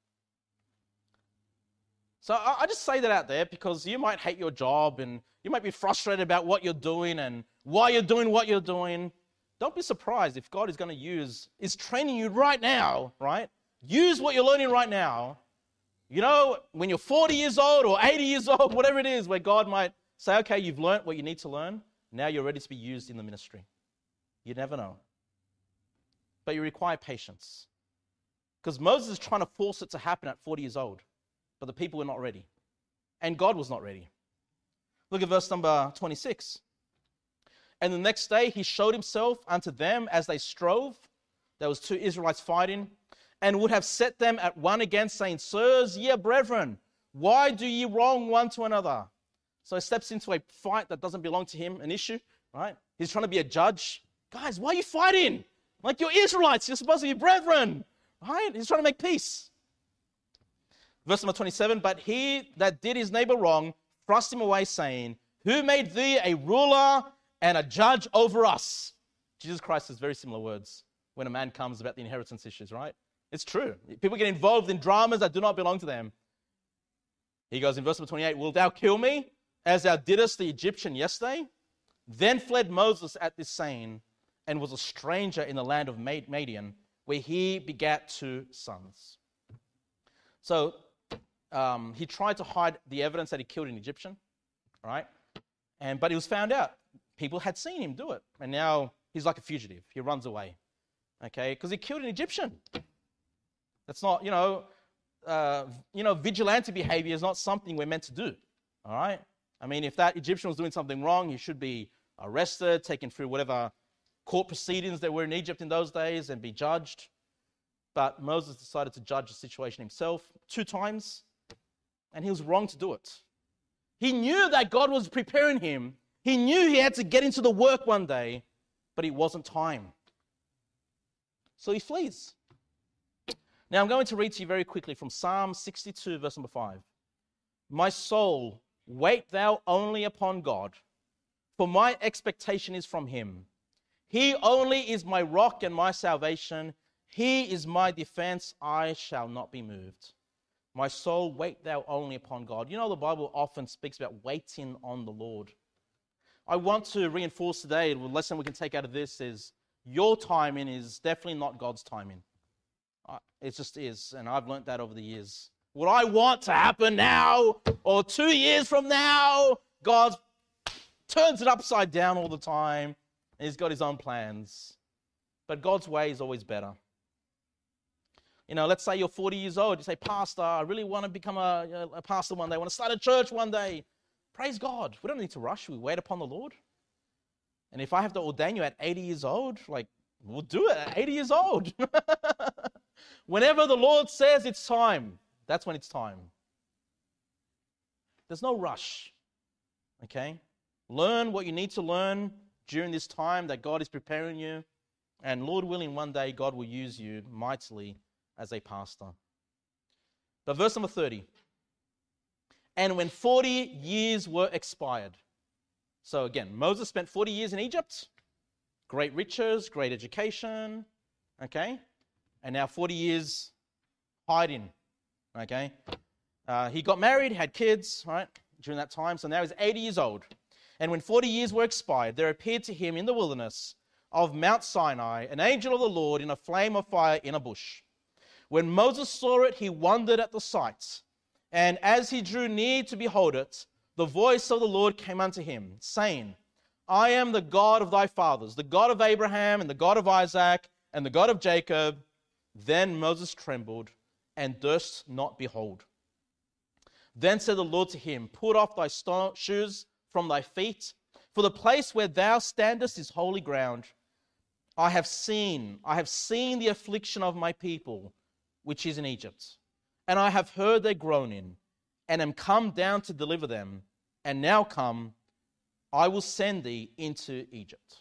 So I, I just say that out there because you might hate your job and you might be frustrated about what you're doing and why you're doing what you're doing. Don't be surprised if God is going to use, is training you right now, right? Use what you're learning right now. You know, when you're forty years old or eighty years old, whatever it is, where God might say, okay, you've learned what you need to learn. Now you're ready to be used in the ministry. You never know. But you require patience. Because Moses is trying to force it to happen at forty years old. But the people were not ready. And God was not ready. Look at verse number twenty-six. And the next day he showed himself unto them as they strove. There was two Israelites fighting. And would have set them at one against, saying, Sirs, ye are brethren, why do ye wrong one to another? So he steps into a fight that doesn't belong to him, an issue, right? He's trying to be a judge. Guys, why are you fighting? Like, you're Israelites, you're supposed to be brethren, right? He's trying to make peace. Verse number twenty-seven, but he that did his neighbor wrong thrust him away, saying, Who made thee a ruler and a judge over us? Jesus Christ has very similar words when a man comes about the inheritance issues, right? It's true. People get involved in dramas that do not belong to them. He goes in verse number twenty-eight, Wilt thou kill me, as thou didst the Egyptian yesterday? Then fled Moses at this saying, and was a stranger in the land of Madian, where he begat two sons. So um, he tried to hide the evidence that he killed an Egyptian, right? And but he was found out. People had seen him do it, and now he's like a fugitive. He runs away, okay? Because he killed an Egyptian. That's not, you know, uh, you know, vigilante behavior is not something we're meant to do, all right? I mean, if that Egyptian was doing something wrong, he should be arrested, taken through whatever court proceedings there were in Egypt in those days and be judged. But Moses decided to judge the situation himself two times, and he was wrong to do it. He knew that God was preparing him. He knew he had to get into the work one day, but it wasn't time. So he flees. Now I'm going to read to you very quickly from Psalm sixty-two, verse number five. My soul, wait thou only upon God, for my expectation is from him. He only is my rock and my salvation. He is my defense, I shall not be moved. My soul, wait thou only upon God. You know, the Bible often speaks about waiting on the Lord. I want to reinforce today, the lesson we can take out of this is your timing is definitely not God's timing. It just is, and I've learned that over the years. What I want to happen now, or two years from now, God turns it upside down all the time, and he's got his own plans. But God's way is always better. You know, let's say you're forty years old. You say, Pastor, I really want to become a, a pastor one day. I want to start a church one day. Praise God. We don't need to rush. We wait upon the Lord. And if I have to ordain you at eighty years old, like, we'll do it at eighty years old. Whenever the Lord says it's time, that's when it's time. There's no rush. Okay? Learn what you need to learn during this time that God is preparing you. And Lord willing, one day God will use you mightily as a pastor. But verse number thirty. And when forty years were expired. So again, Moses spent forty years in Egypt. Great riches, great education. Okay? And now forty years hiding. Okay? Uh, he got married, had kids, right? During that time. So now he's eighty years old. And when forty years were expired, there appeared to him in the wilderness of Mount Sinai an angel of the Lord in a flame of fire in a bush. When Moses saw it, he wondered at the sight. And as he drew near to behold it, the voice of the Lord came unto him, saying, I am the God of thy fathers, the God of Abraham and the God of Isaac and the God of Jacob. Then Moses trembled and durst not behold. Then said the Lord to him, Put off thy sto- shoes from thy feet, for the place where thou standest is holy ground. I have seen, I have seen the affliction of my people, which is in Egypt, and I have heard their groaning, and am come down to deliver them. And now come, I will send thee into Egypt.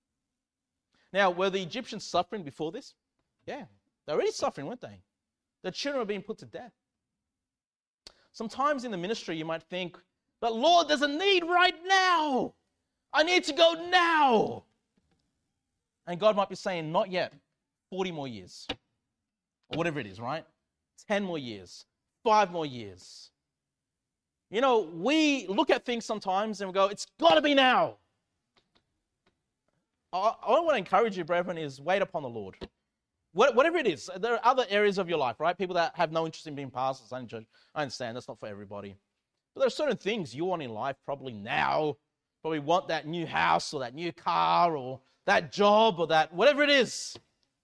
Now, were the Egyptians suffering before this? Yeah, they were already suffering, weren't they? The children were being put to death. Sometimes in the ministry you might think, but Lord, there's a need right now. I need to go now. And God might be saying, not yet, forty more years. Or whatever it is, right? ten more years, five more years. You know, we look at things sometimes and we go, it's got to be now. I, I want to encourage you, brethren, is wait upon the Lord. What, whatever it is, there are other areas of your life, right? People that have no interest in being pastors, I understand, that's not for everybody. But there are certain things you want in life probably now. Probably want that new house or that new car or that job or that, whatever it is.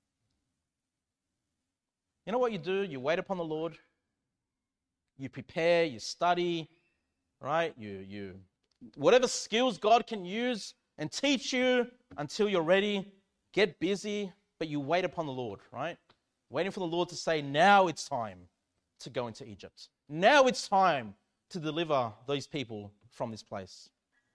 You know what you do? You wait upon the Lord. You prepare, you study, right? You, you, whatever skills God can use and teach you until you're ready, get busy, but you wait upon the Lord, right? Waiting for the Lord to say, now it's time to go into Egypt. Now it's time to deliver these people from this place.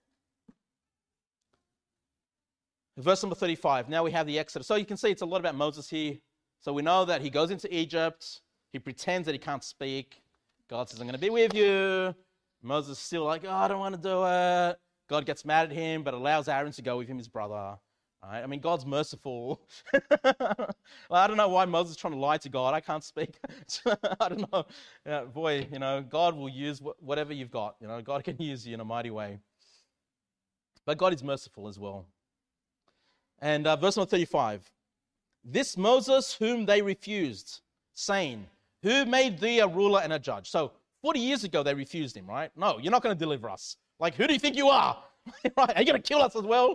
Verse number thirty-five, now we have the Exodus. So you can see it's a lot about Moses here. So we know that he goes into Egypt. He pretends that he can't speak. God says, I'm going to be with you. Moses is still like, oh, I don't want to do it. God gets mad at him, but allows Aaron to go with him, his brother. Right? I mean, God's merciful. Well, I don't know why Moses is trying to lie to God. I can't speak. I don't know. Yeah, boy, you know, God will use wh- whatever you've got. You know, God can use you in a mighty way. But God is merciful as well. And uh, verse number thirty-five. This Moses whom they refused, saying, who made thee a ruler and a judge? So forty years ago they refused him, right? No, you're not going to deliver us. Like, who do you think you are? Right? Are you going to kill us as well?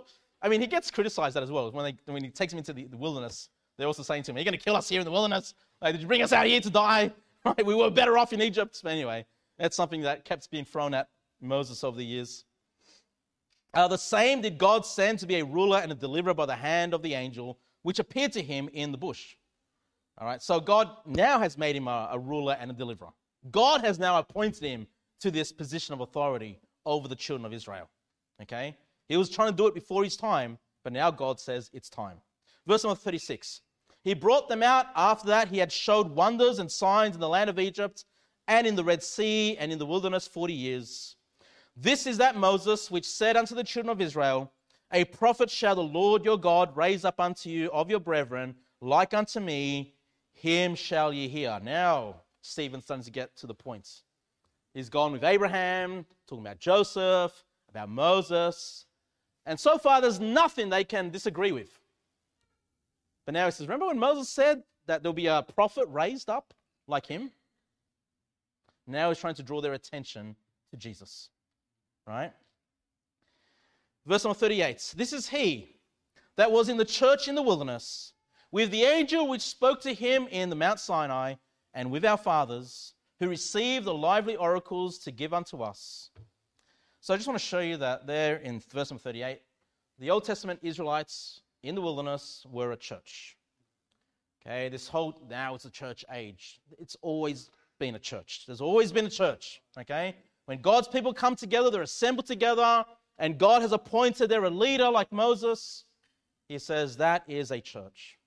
I mean, he gets criticized that as well. When, they, when he takes him into the, the wilderness, they're also saying to him, are you going to kill us here in the wilderness? Like, did you bring us out here to die? Right? We were better off in Egypt. But anyway, that's something that kept being thrown at Moses over the years. Uh, the same did God send to be a ruler and a deliverer by the hand of the angel, which appeared to him in the bush. All right, so God now has made him a, a ruler and a deliverer. God has now appointed him to this position of authority over the children of Israel. Okay? He was trying to do it before his time, but now God says it's time. Verse number thirty-six. He brought them out. After that, he had showed wonders and signs in the land of Egypt and in the Red Sea and in the wilderness forty years. This is that Moses which said unto the children of Israel, a prophet shall the Lord your God raise up unto you of your brethren, like unto me, him shall ye hear. Now, Stephen's starting to get to the point. He's gone with Abraham, talking about Joseph, about Moses. And so far, there's nothing they can disagree with. But now he says, remember when Moses said that there'll be a prophet raised up like him? Now he's trying to draw their attention to Jesus. Right? Verse number thirty-eight. This is he that was in the church in the wilderness, with the angel which spoke to him in the Mount Sinai, and with our fathers, who received the lively oracles to give unto us. So I just want to show you that there in verse number thirty-eight, the Old Testament Israelites in the wilderness were a church. Okay, this whole, now it's a church age. It's always been a church. There's always been a church. Okay? When God's people come together, they're assembled together, and God has appointed there a leader like Moses. He says that is a church.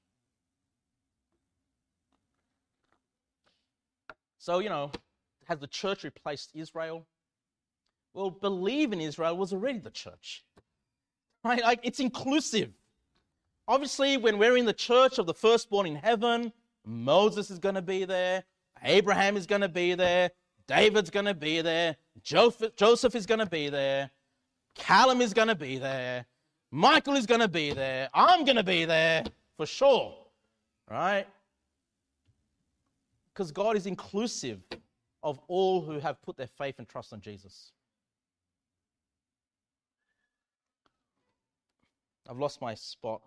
So, you know, has the church replaced Israel? Well, believe in Israel was already the church. Right? Like, it's inclusive. Obviously, when we're in the church of the firstborn in heaven, Moses is going to be there, Abraham is going to be there, David's going to be there, Joseph is going to be there, Callum is going to be there, Michael is going to be there, I'm going to be there for sure, right? Because God is inclusive of all who have put their faith and trust in Jesus. I've lost my spot.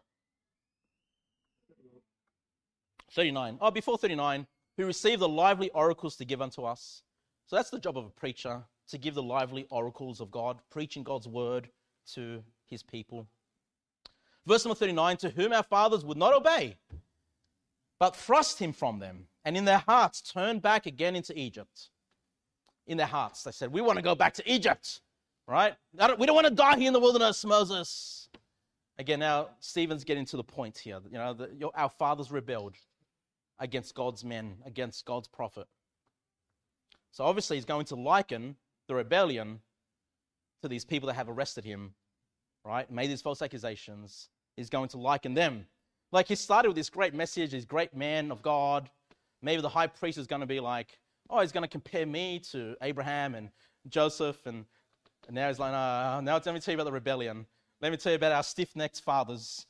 thirty-nine. Oh, before thirty-nine, who received the lively oracles to give unto us. So that's the job of a preacher, to give the lively oracles of God, preaching God's word to his people. Verse number thirty-nine, to whom our fathers would not obey, but thrust him from them, and in their hearts turned back again into Egypt. In their hearts, they said, we want to go back to Egypt, right? Don't, we don't want to die here in the wilderness, Moses. Again, now Stephen's getting to the point here. You know, the, your, our fathers rebelled against God's men, against God's prophet. So obviously he's going to liken the rebellion to these people that have arrested him, right? Made these false accusations. He's going to liken them. Like, he started with this great message, this great man of God. Maybe the high priest is going to be like, oh, he's going to compare me to Abraham and Joseph. And, and now he's like, oh, now let me tell you about the rebellion. Let me tell you about our stiff-necked fathers.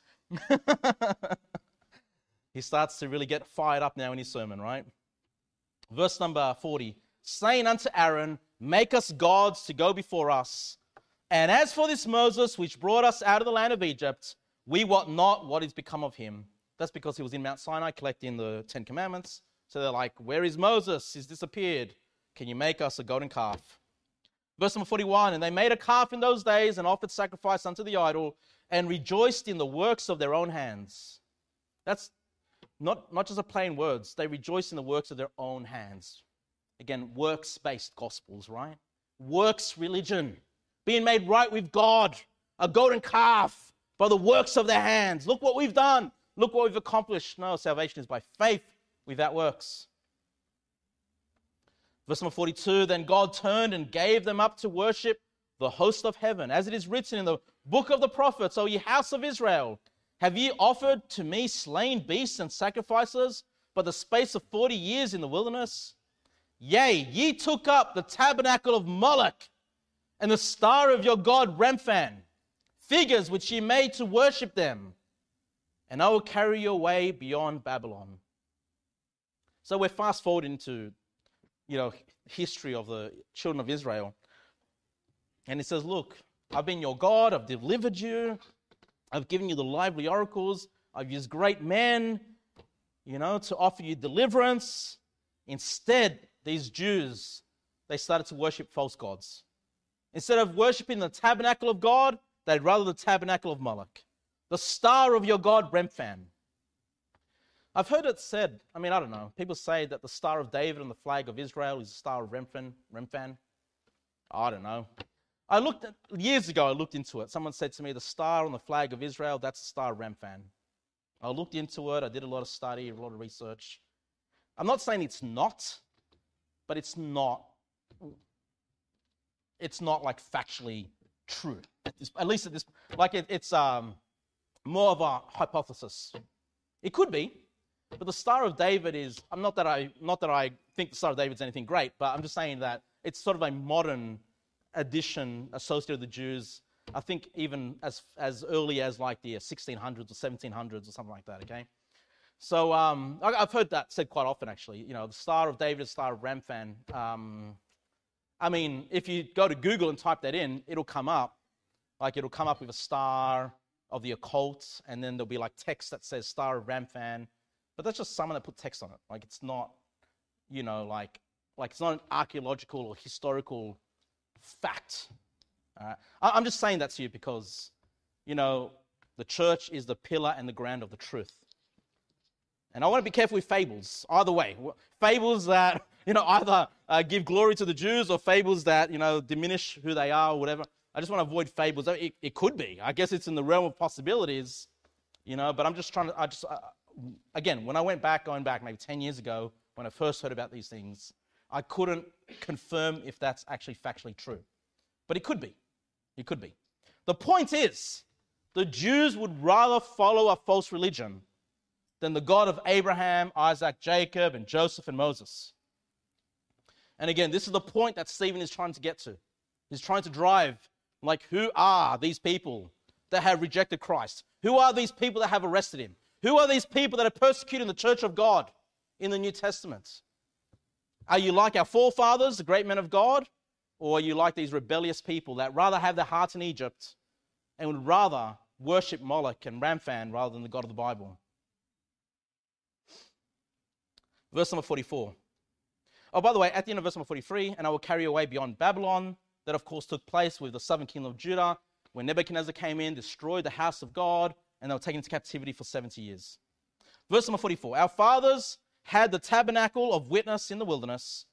He starts to really get fired up now in his sermon, right? Verse number forty. Saying unto Aaron, make us gods to go before us. And as for this Moses, which brought us out of the land of Egypt, we wot not what is become of him. That's because he was in Mount Sinai collecting the Ten Commandments. So they're like, where is Moses? He's disappeared. Can you make us a golden calf? Verse number forty-one, and they made a calf in those days and offered sacrifice unto the idol and rejoiced in the works of their own hands. That's not, not just a plain words. They rejoiced in the works of their own hands. Again, works-based gospels, right? Works religion. Being made right with God. A golden calf by the works of their hands. Look what we've done. Look what we've accomplished. No, salvation is by faith without works. Verse number forty-two, then God turned and gave them up to worship the host of heaven. As it is written in the book of the prophets, O ye house of Israel, have ye offered to me slain beasts and sacrifices by the space of forty years in the wilderness? Yea, ye took up the tabernacle of Moloch and the star of your god Remphan, figures which ye made to worship them, and I will carry you away beyond Babylon. So we're fast forwarding to, you know, history of the children of Israel. And it says, look, I've been your God, I've delivered you, I've given you the lively oracles. I've used great men, you know, to offer you deliverance. Instead, these Jews, they started to worship false gods. Instead of worshiping the tabernacle of God, they'd rather the tabernacle of Moloch, the star of your God, Remphan. I've heard it said, I mean, I don't know, people say that the Star of David and the flag of Israel is the Star of Remphan. Remphan. I don't know. I looked at, years ago, I looked into it. Someone said to me, the star on the flag of Israel, that's the Star of Remphan. I looked into it. I did a lot of study, a lot of research. I'm not saying it's not, but it's not, it's not like factually true. At, this, at least at this, like it, it's um, more of a hypothesis. It could be, but the Star of David is, I'm not that I, not that I think the Star of David is anything great, but I'm just saying that it's sort of a modern addition associated with the Jews. I think even as as early as like the sixteen hundreds or seventeen hundreds or something like that, okay? So um, I, I've heard that said quite often, actually. You know, the Star of David, the Star of Remphan. Um, I mean, if you go to Google and type that in, it'll come up. Like, it'll come up with a star of the occult, and then there'll be like text that says Star of Remphan. But that's just someone that put text on it. Like, it's not, you know, like, like it's not an archaeological or historical fact. All right? I, I'm just saying that to you because, you know, the church is the pillar and the ground of the truth. And I want to be careful with fables, either way. Fables that, you know, either uh, give glory to the Jews or fables that, you know, diminish who they are or whatever. I just want to avoid fables. It, it could be. I guess it's in the realm of possibilities, you know, but I'm just trying to, I just, uh, again, when I went back, going back maybe ten years ago, when I first heard about these things, I couldn't confirm if that's actually factually true. But it could be. It could be. The point is, the Jews would rather follow a false religion than the God of Abraham, Isaac, Jacob, and Joseph and Moses. And again, this is the point that Stephen is trying to get to. He's trying to drive, like, who are these people that have rejected Christ? Who are these people that have arrested him? Who are these people that are persecuting the church of God in the New Testament? Are you like our forefathers, the great men of God? Or are you like these rebellious people that rather have their hearts in Egypt and would rather worship Moloch and Remphan rather than the God of the Bible? Verse number forty-four. Oh, by the way, at the end of verse number forty-three, and I will carry you away beyond Babylon. That, of course, took place with the southern kingdom of Judah, when Nebuchadnezzar came in, destroyed the house of God, and they were taken into captivity for seventy years. Verse number forty-four. Our fathers had the tabernacle of witness in the wilderness,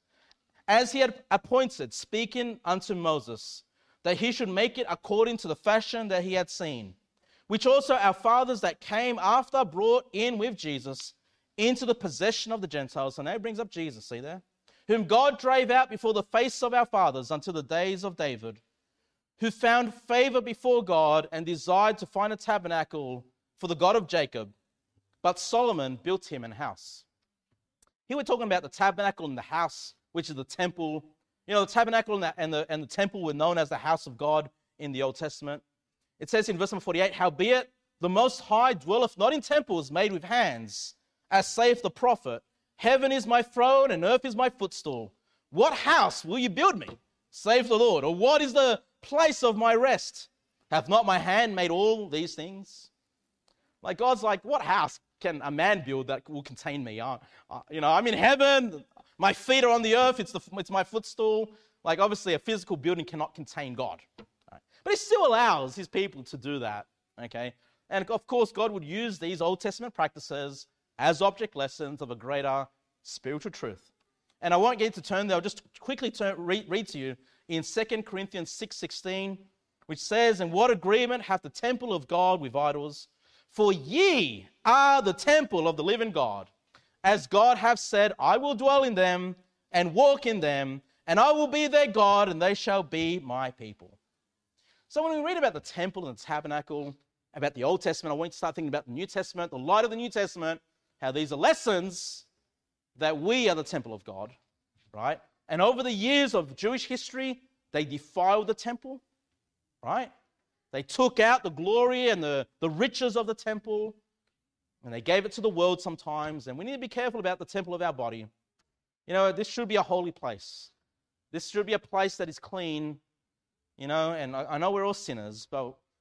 as he had appointed, speaking unto Moses, that he should make it according to the fashion that he had seen, which also our fathers that came after brought in with Jesus into the possession of the Gentiles. So now he brings up Jesus, see there? Whom God drave out before the face of our fathers until the days of David, who found favor before God and desired to find a tabernacle for the God of Jacob. But Solomon built him an house. Here we're talking about the tabernacle and the house, which is the temple. You know, the tabernacle and the, and the, and the temple were known as the house of God in the Old Testament. It says in verse number forty-eight, howbeit the Most High dwelleth not in temples made with hands, as saith the prophet, heaven is my throne and earth is my footstool. What house will you build me, saith the Lord? Or what is the place of my rest? Hath not my hand made all these things? Like, God's like, what house can a man build that will contain me? Uh, uh, you know, I'm in heaven. My feet are on the earth. It's, the, it's my footstool. Like, obviously, a physical building cannot contain God. Right? But he still allows his people to do that. Okay? And, of course, God would use these Old Testament practices as object lessons of a greater spiritual truth. And I won't get to turn there. I'll just quickly turn, read, read to you in Second Corinthians six sixteen, which says, and what agreement hath the temple of God with idols? For ye are the temple of the living God. As God hath said, I will dwell in them and walk in them, and I will be their God, and they shall be my people. So when we read about the temple and the tabernacle, about the Old Testament, I want you to start thinking about the New Testament, the light of the New Testament, how these are lessons that we are the temple of God, right? And over the years of Jewish history, they defiled the temple, right? They took out the glory and the, the riches of the temple, and they gave it to the world sometimes. And we need to be careful about the temple of our body. You know, this should be a holy place. This should be a place that is clean, you know, and I, I know we're all sinners, but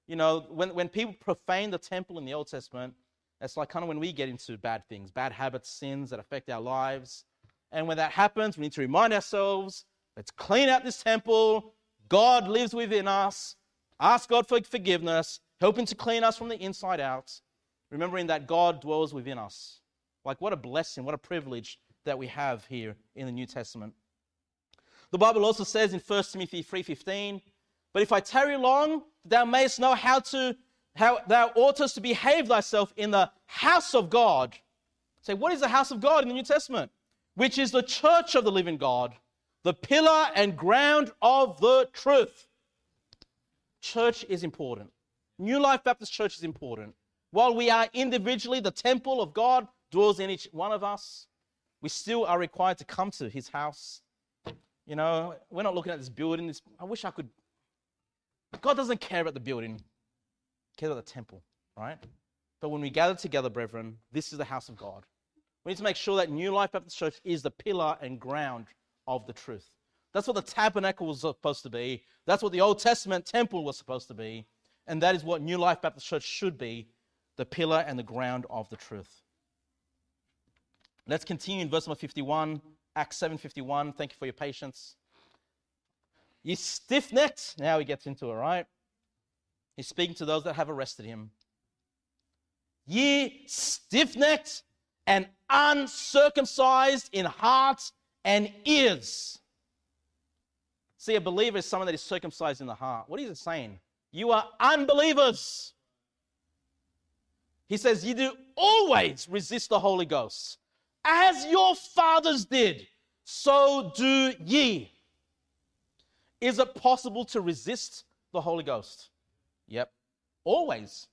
You know, when, when people profane the temple in the Old Testament, it's like kind of when we get into bad things, bad habits, sins that affect our lives. And when that happens, we need to remind ourselves, let's clean out this temple. God lives within us. Ask God for forgiveness, help Him to clean us from the inside out, remembering that God dwells within us. Like, what a blessing, what a privilege that we have here in the New Testament. The Bible also says in First Timothy three fifteen, but if I tarry long, thou mayest know how to how thou oughtest to behave thyself in the house of God. Say, what is the house of God in the New Testament? Which is the church of the living God, the pillar and ground of the truth. Church is important. New Life Baptist Church is important. While we are individually, the temple of God dwells in each one of us, we still are required to come to His house. You know, we're not looking at this building. This, I wish I could. God doesn't care about the building. He cares about the temple, right? But when we gather together, brethren, this is the house of God. We need to make sure that New Life Baptist Church is the pillar and ground of the truth. That's what the tabernacle was supposed to be. That's what the Old Testament temple was supposed to be. And that is what New Life Baptist Church should be, the pillar and the ground of the truth. Let's continue in verse number fifty-one, Acts seven fifty-one. Thank you for your patience. Ye stiff-necked. Now he gets into it, right? He's speaking to those that have arrested him. Ye stiff-necked and uncircumcised in heart and ears. See, a believer is someone that is circumcised in the heart. What is it saying? You are unbelievers. He says, you do always resist the Holy Ghost. As your fathers did, so do ye. Is it possible to resist the Holy Ghost? Yep, always.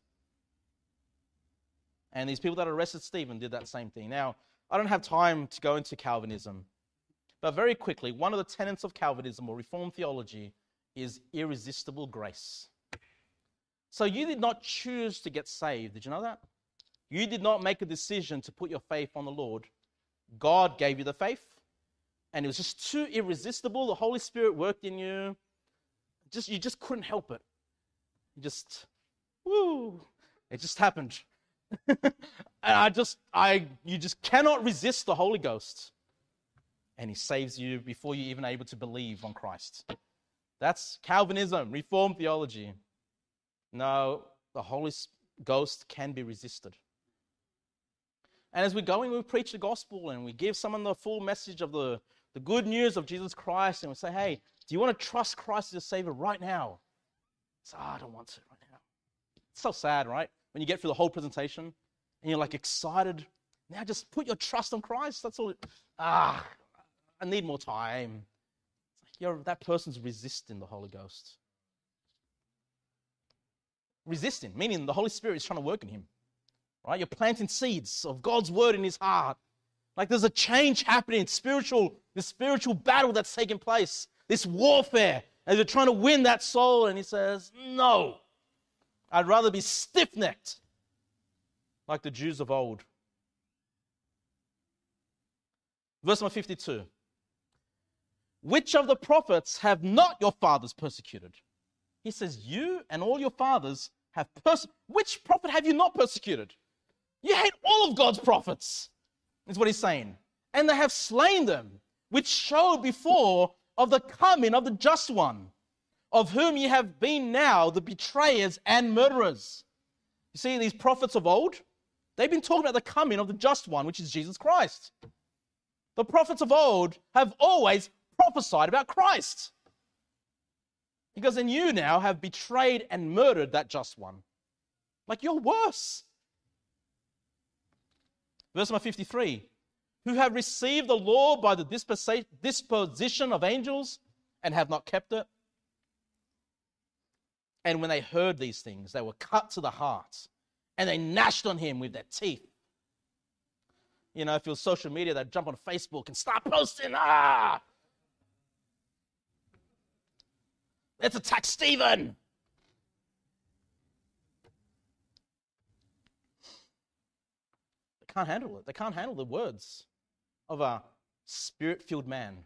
And these people that arrested Stephen did that same thing. Now, I don't have time to go into Calvinism, but very quickly, one of the tenets of Calvinism or Reformed theology is irresistible grace. So you did not choose to get saved. Did you know that? You did not make a decision to put your faith on the Lord. God gave you the faith, and it was just too irresistible. The Holy Spirit worked in you. Just you just couldn't help it. You just, woo, it just happened. And I just, I, you just cannot resist the Holy Ghost. And He saves you before you're even able to believe on Christ. That's Calvinism, Reformed theology. No, the Holy Ghost can be resisted. And as we're going, we preach the gospel and we give someone the full message of the, the good news of Jesus Christ. And we say, hey, do you want to trust Christ as your Savior right now? So, oh, I don't want to right now. It's so sad, right? When you get through the whole presentation and you're like excited. Now just put your trust on Christ. That's all. It, ah, I need more time. It's like you're, that person's resisting the Holy Ghost. Resisting, meaning the Holy Spirit is trying to work in him. Right? You're planting seeds of God's word in his heart. Like there's a change happening, spiritual, the spiritual battle that's taking place, this warfare, as you're trying to win that soul, and he says, no, I'd rather be stiff-necked like the Jews of old. Verse number fifty-two. Which of the prophets have not your fathers persecuted? He says, you and all your fathers have persecuted. Which prophet have you not persecuted? You hate all of God's prophets, is what he's saying. And they have slain them, which showed before of the coming of the just one, of whom ye have been now the betrayers and murderers. You see, these prophets of old, they've been talking about the coming of the just one, which is Jesus Christ. The prophets of old have always prophesied about Christ. Because then you now have betrayed and murdered that just one. Like you're worse. Verse number fifty-three. Who have received the law by the disposition of angels and have not kept it. And when they heard these things, they were cut to the heart and they gnashed on him with their teeth. You know, if you're social media, they'd jump on Facebook and start posting, ah, let's attack Stephen. They can't handle it. They can't handle the words of a spirit-filled man.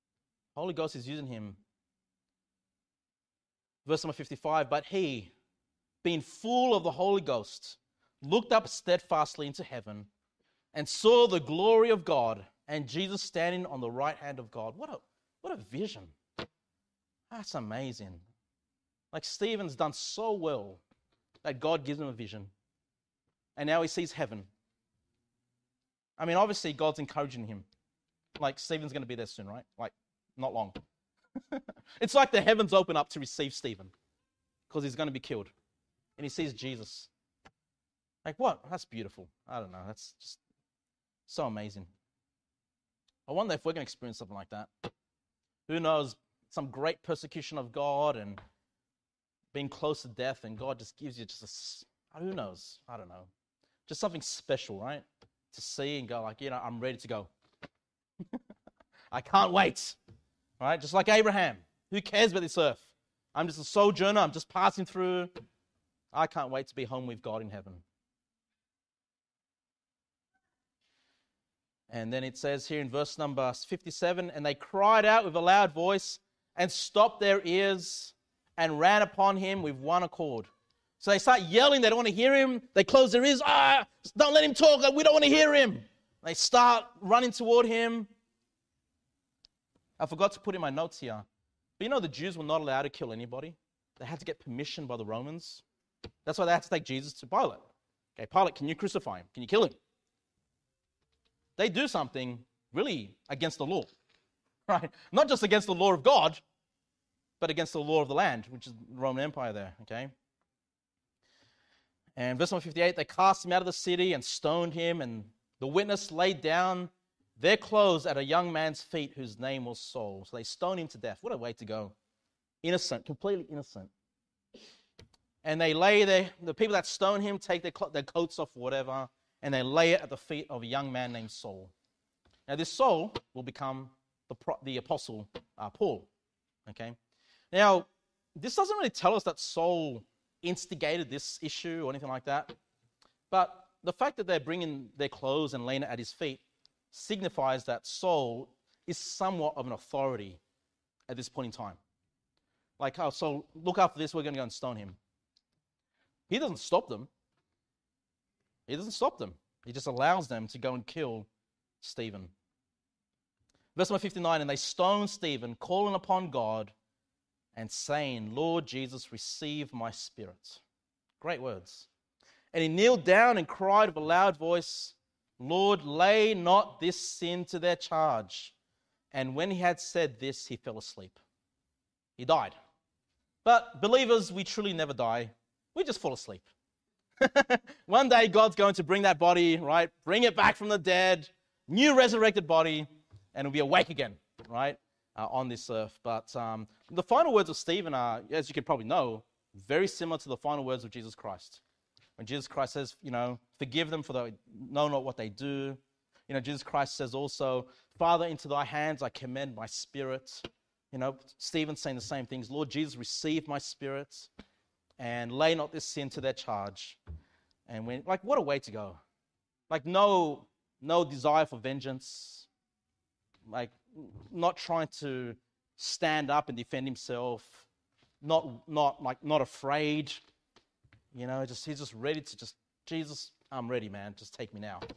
Holy Ghost is using him. Verse number fifty-five, but he, being full of the Holy Ghost, looked up steadfastly into heaven and saw the glory of God and Jesus standing on the right hand of God. What a, what a vision. That's amazing. Like Stephen's done so well that God gives him a vision. And now he sees heaven. I mean, obviously God's encouraging him. Like Stephen's going to be there soon, right? Like, not long. It's like the heavens open up to receive Stephen because he's going to be killed. And he sees Jesus. Like, what? That's beautiful. I don't know. That's just so amazing. I wonder if we're going to experience something like that. Who knows? Some great persecution of God and being close to death, and God just gives you just a, who knows? I don't know. Just something special, right? To see and go like, you know, I'm ready to go. I can't wait. Right? Just like Abraham. Who cares about this earth? I'm just a sojourner. I'm just passing through. I can't wait to be home with God in heaven. And then it says here in verse number fifty-seven, and they cried out with a loud voice and stopped their ears and ran upon him with one accord. So they start yelling. They don't want to hear him. They close their ears. Ah, don't let him talk. We don't want to hear him. They start running toward him. I forgot to put in my notes here. But you know the Jews were not allowed to kill anybody. They had to get permission by the Romans. That's why they had to take Jesus to Pilate. Okay, Pilate, can you crucify him? Can you kill him? They do something really against the law. Right? Not just against the law of God, but against the law of the land, which is the Roman Empire there, okay? And verse number fifty-eight, they cast him out of the city and stoned him, and the witness laid down their clothes at a young man's feet whose name was Saul. So they stoned him to death. What a way to go. Innocent, completely innocent. And they lay their, the people that stone him take their, their coats off, whatever, and they lay it at the feet of a young man named Saul. Now this Saul will become the, the apostle uh, Paul, okay? Now, this doesn't really tell us that Saul instigated this issue or anything like that, but the fact that they're bringing their clothes and laying it at his feet signifies that Saul is somewhat of an authority at this point in time. Like, oh, so look after this, we're going to go and stone him. He doesn't stop them. He doesn't stop them. He just allows them to go and kill Stephen. Verse number fifty-nine, and they stoned Stephen, calling upon God and saying, Lord Jesus, receive my spirit. Great words. And he kneeled down and cried with a loud voice, Lord, lay not this sin to their charge. And when he had said this, he fell asleep. He died. But believers, we truly never die. We just fall asleep. One day, God's going to bring that body, right? Bring it back from the dead, new resurrected body, and we'll be awake again, right? Uh, on this earth. But um, the final words of Stephen are, as you can probably know, very similar to the final words of Jesus Christ. When Jesus Christ says, you know, forgive them for they know not what they do. You know, Jesus Christ says also, Father, into thy hands I commend my spirit. You know, Stephen's saying the same things. Lord Jesus, receive my spirit and lay not this sin to their charge. And when, like, what a way to go. Like, no, no desire for vengeance. Like, not trying to stand up and defend himself. Not, not, like, not afraid. You know, just he's just ready to just, Jesus, I'm ready, man. Just take me now.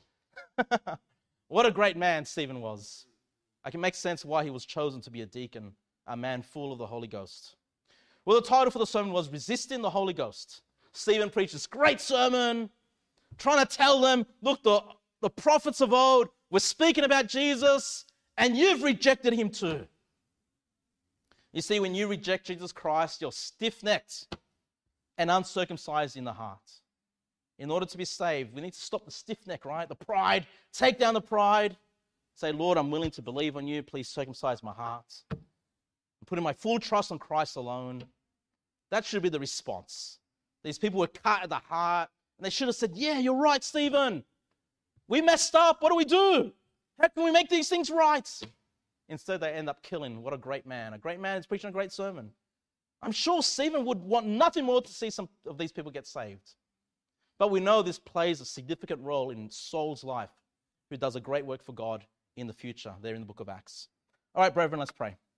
What a great man Stephen was. I can make sense why he was chosen to be a deacon, a man full of the Holy Ghost. Well, the title for the sermon was Resisting the Holy Ghost. Stephen preached this great sermon, trying to tell them, look, the, the prophets of old were speaking about Jesus, and you've rejected him too. You see, when you reject Jesus Christ, you're stiff-necked and uncircumcised in the heart. In order to be saved, we need to stop the stiff neck, right? The pride. Take down the pride. Say, Lord, I'm willing to believe on you. Please circumcise my heart. I'm putting my full trust on Christ alone. That should be the response. These people were cut at the heart, and they should have said, yeah, you're right, Stephen. We messed up. What do we do? How can we make these things right? Instead, they end up killing. What a great man. A great man is preaching a great sermon. I'm sure Stephen would want nothing more to see some of these people get saved. But we know this plays a significant role in Saul's life, who does a great work for God in the future, there in the book of Acts. All right, brethren, let's pray.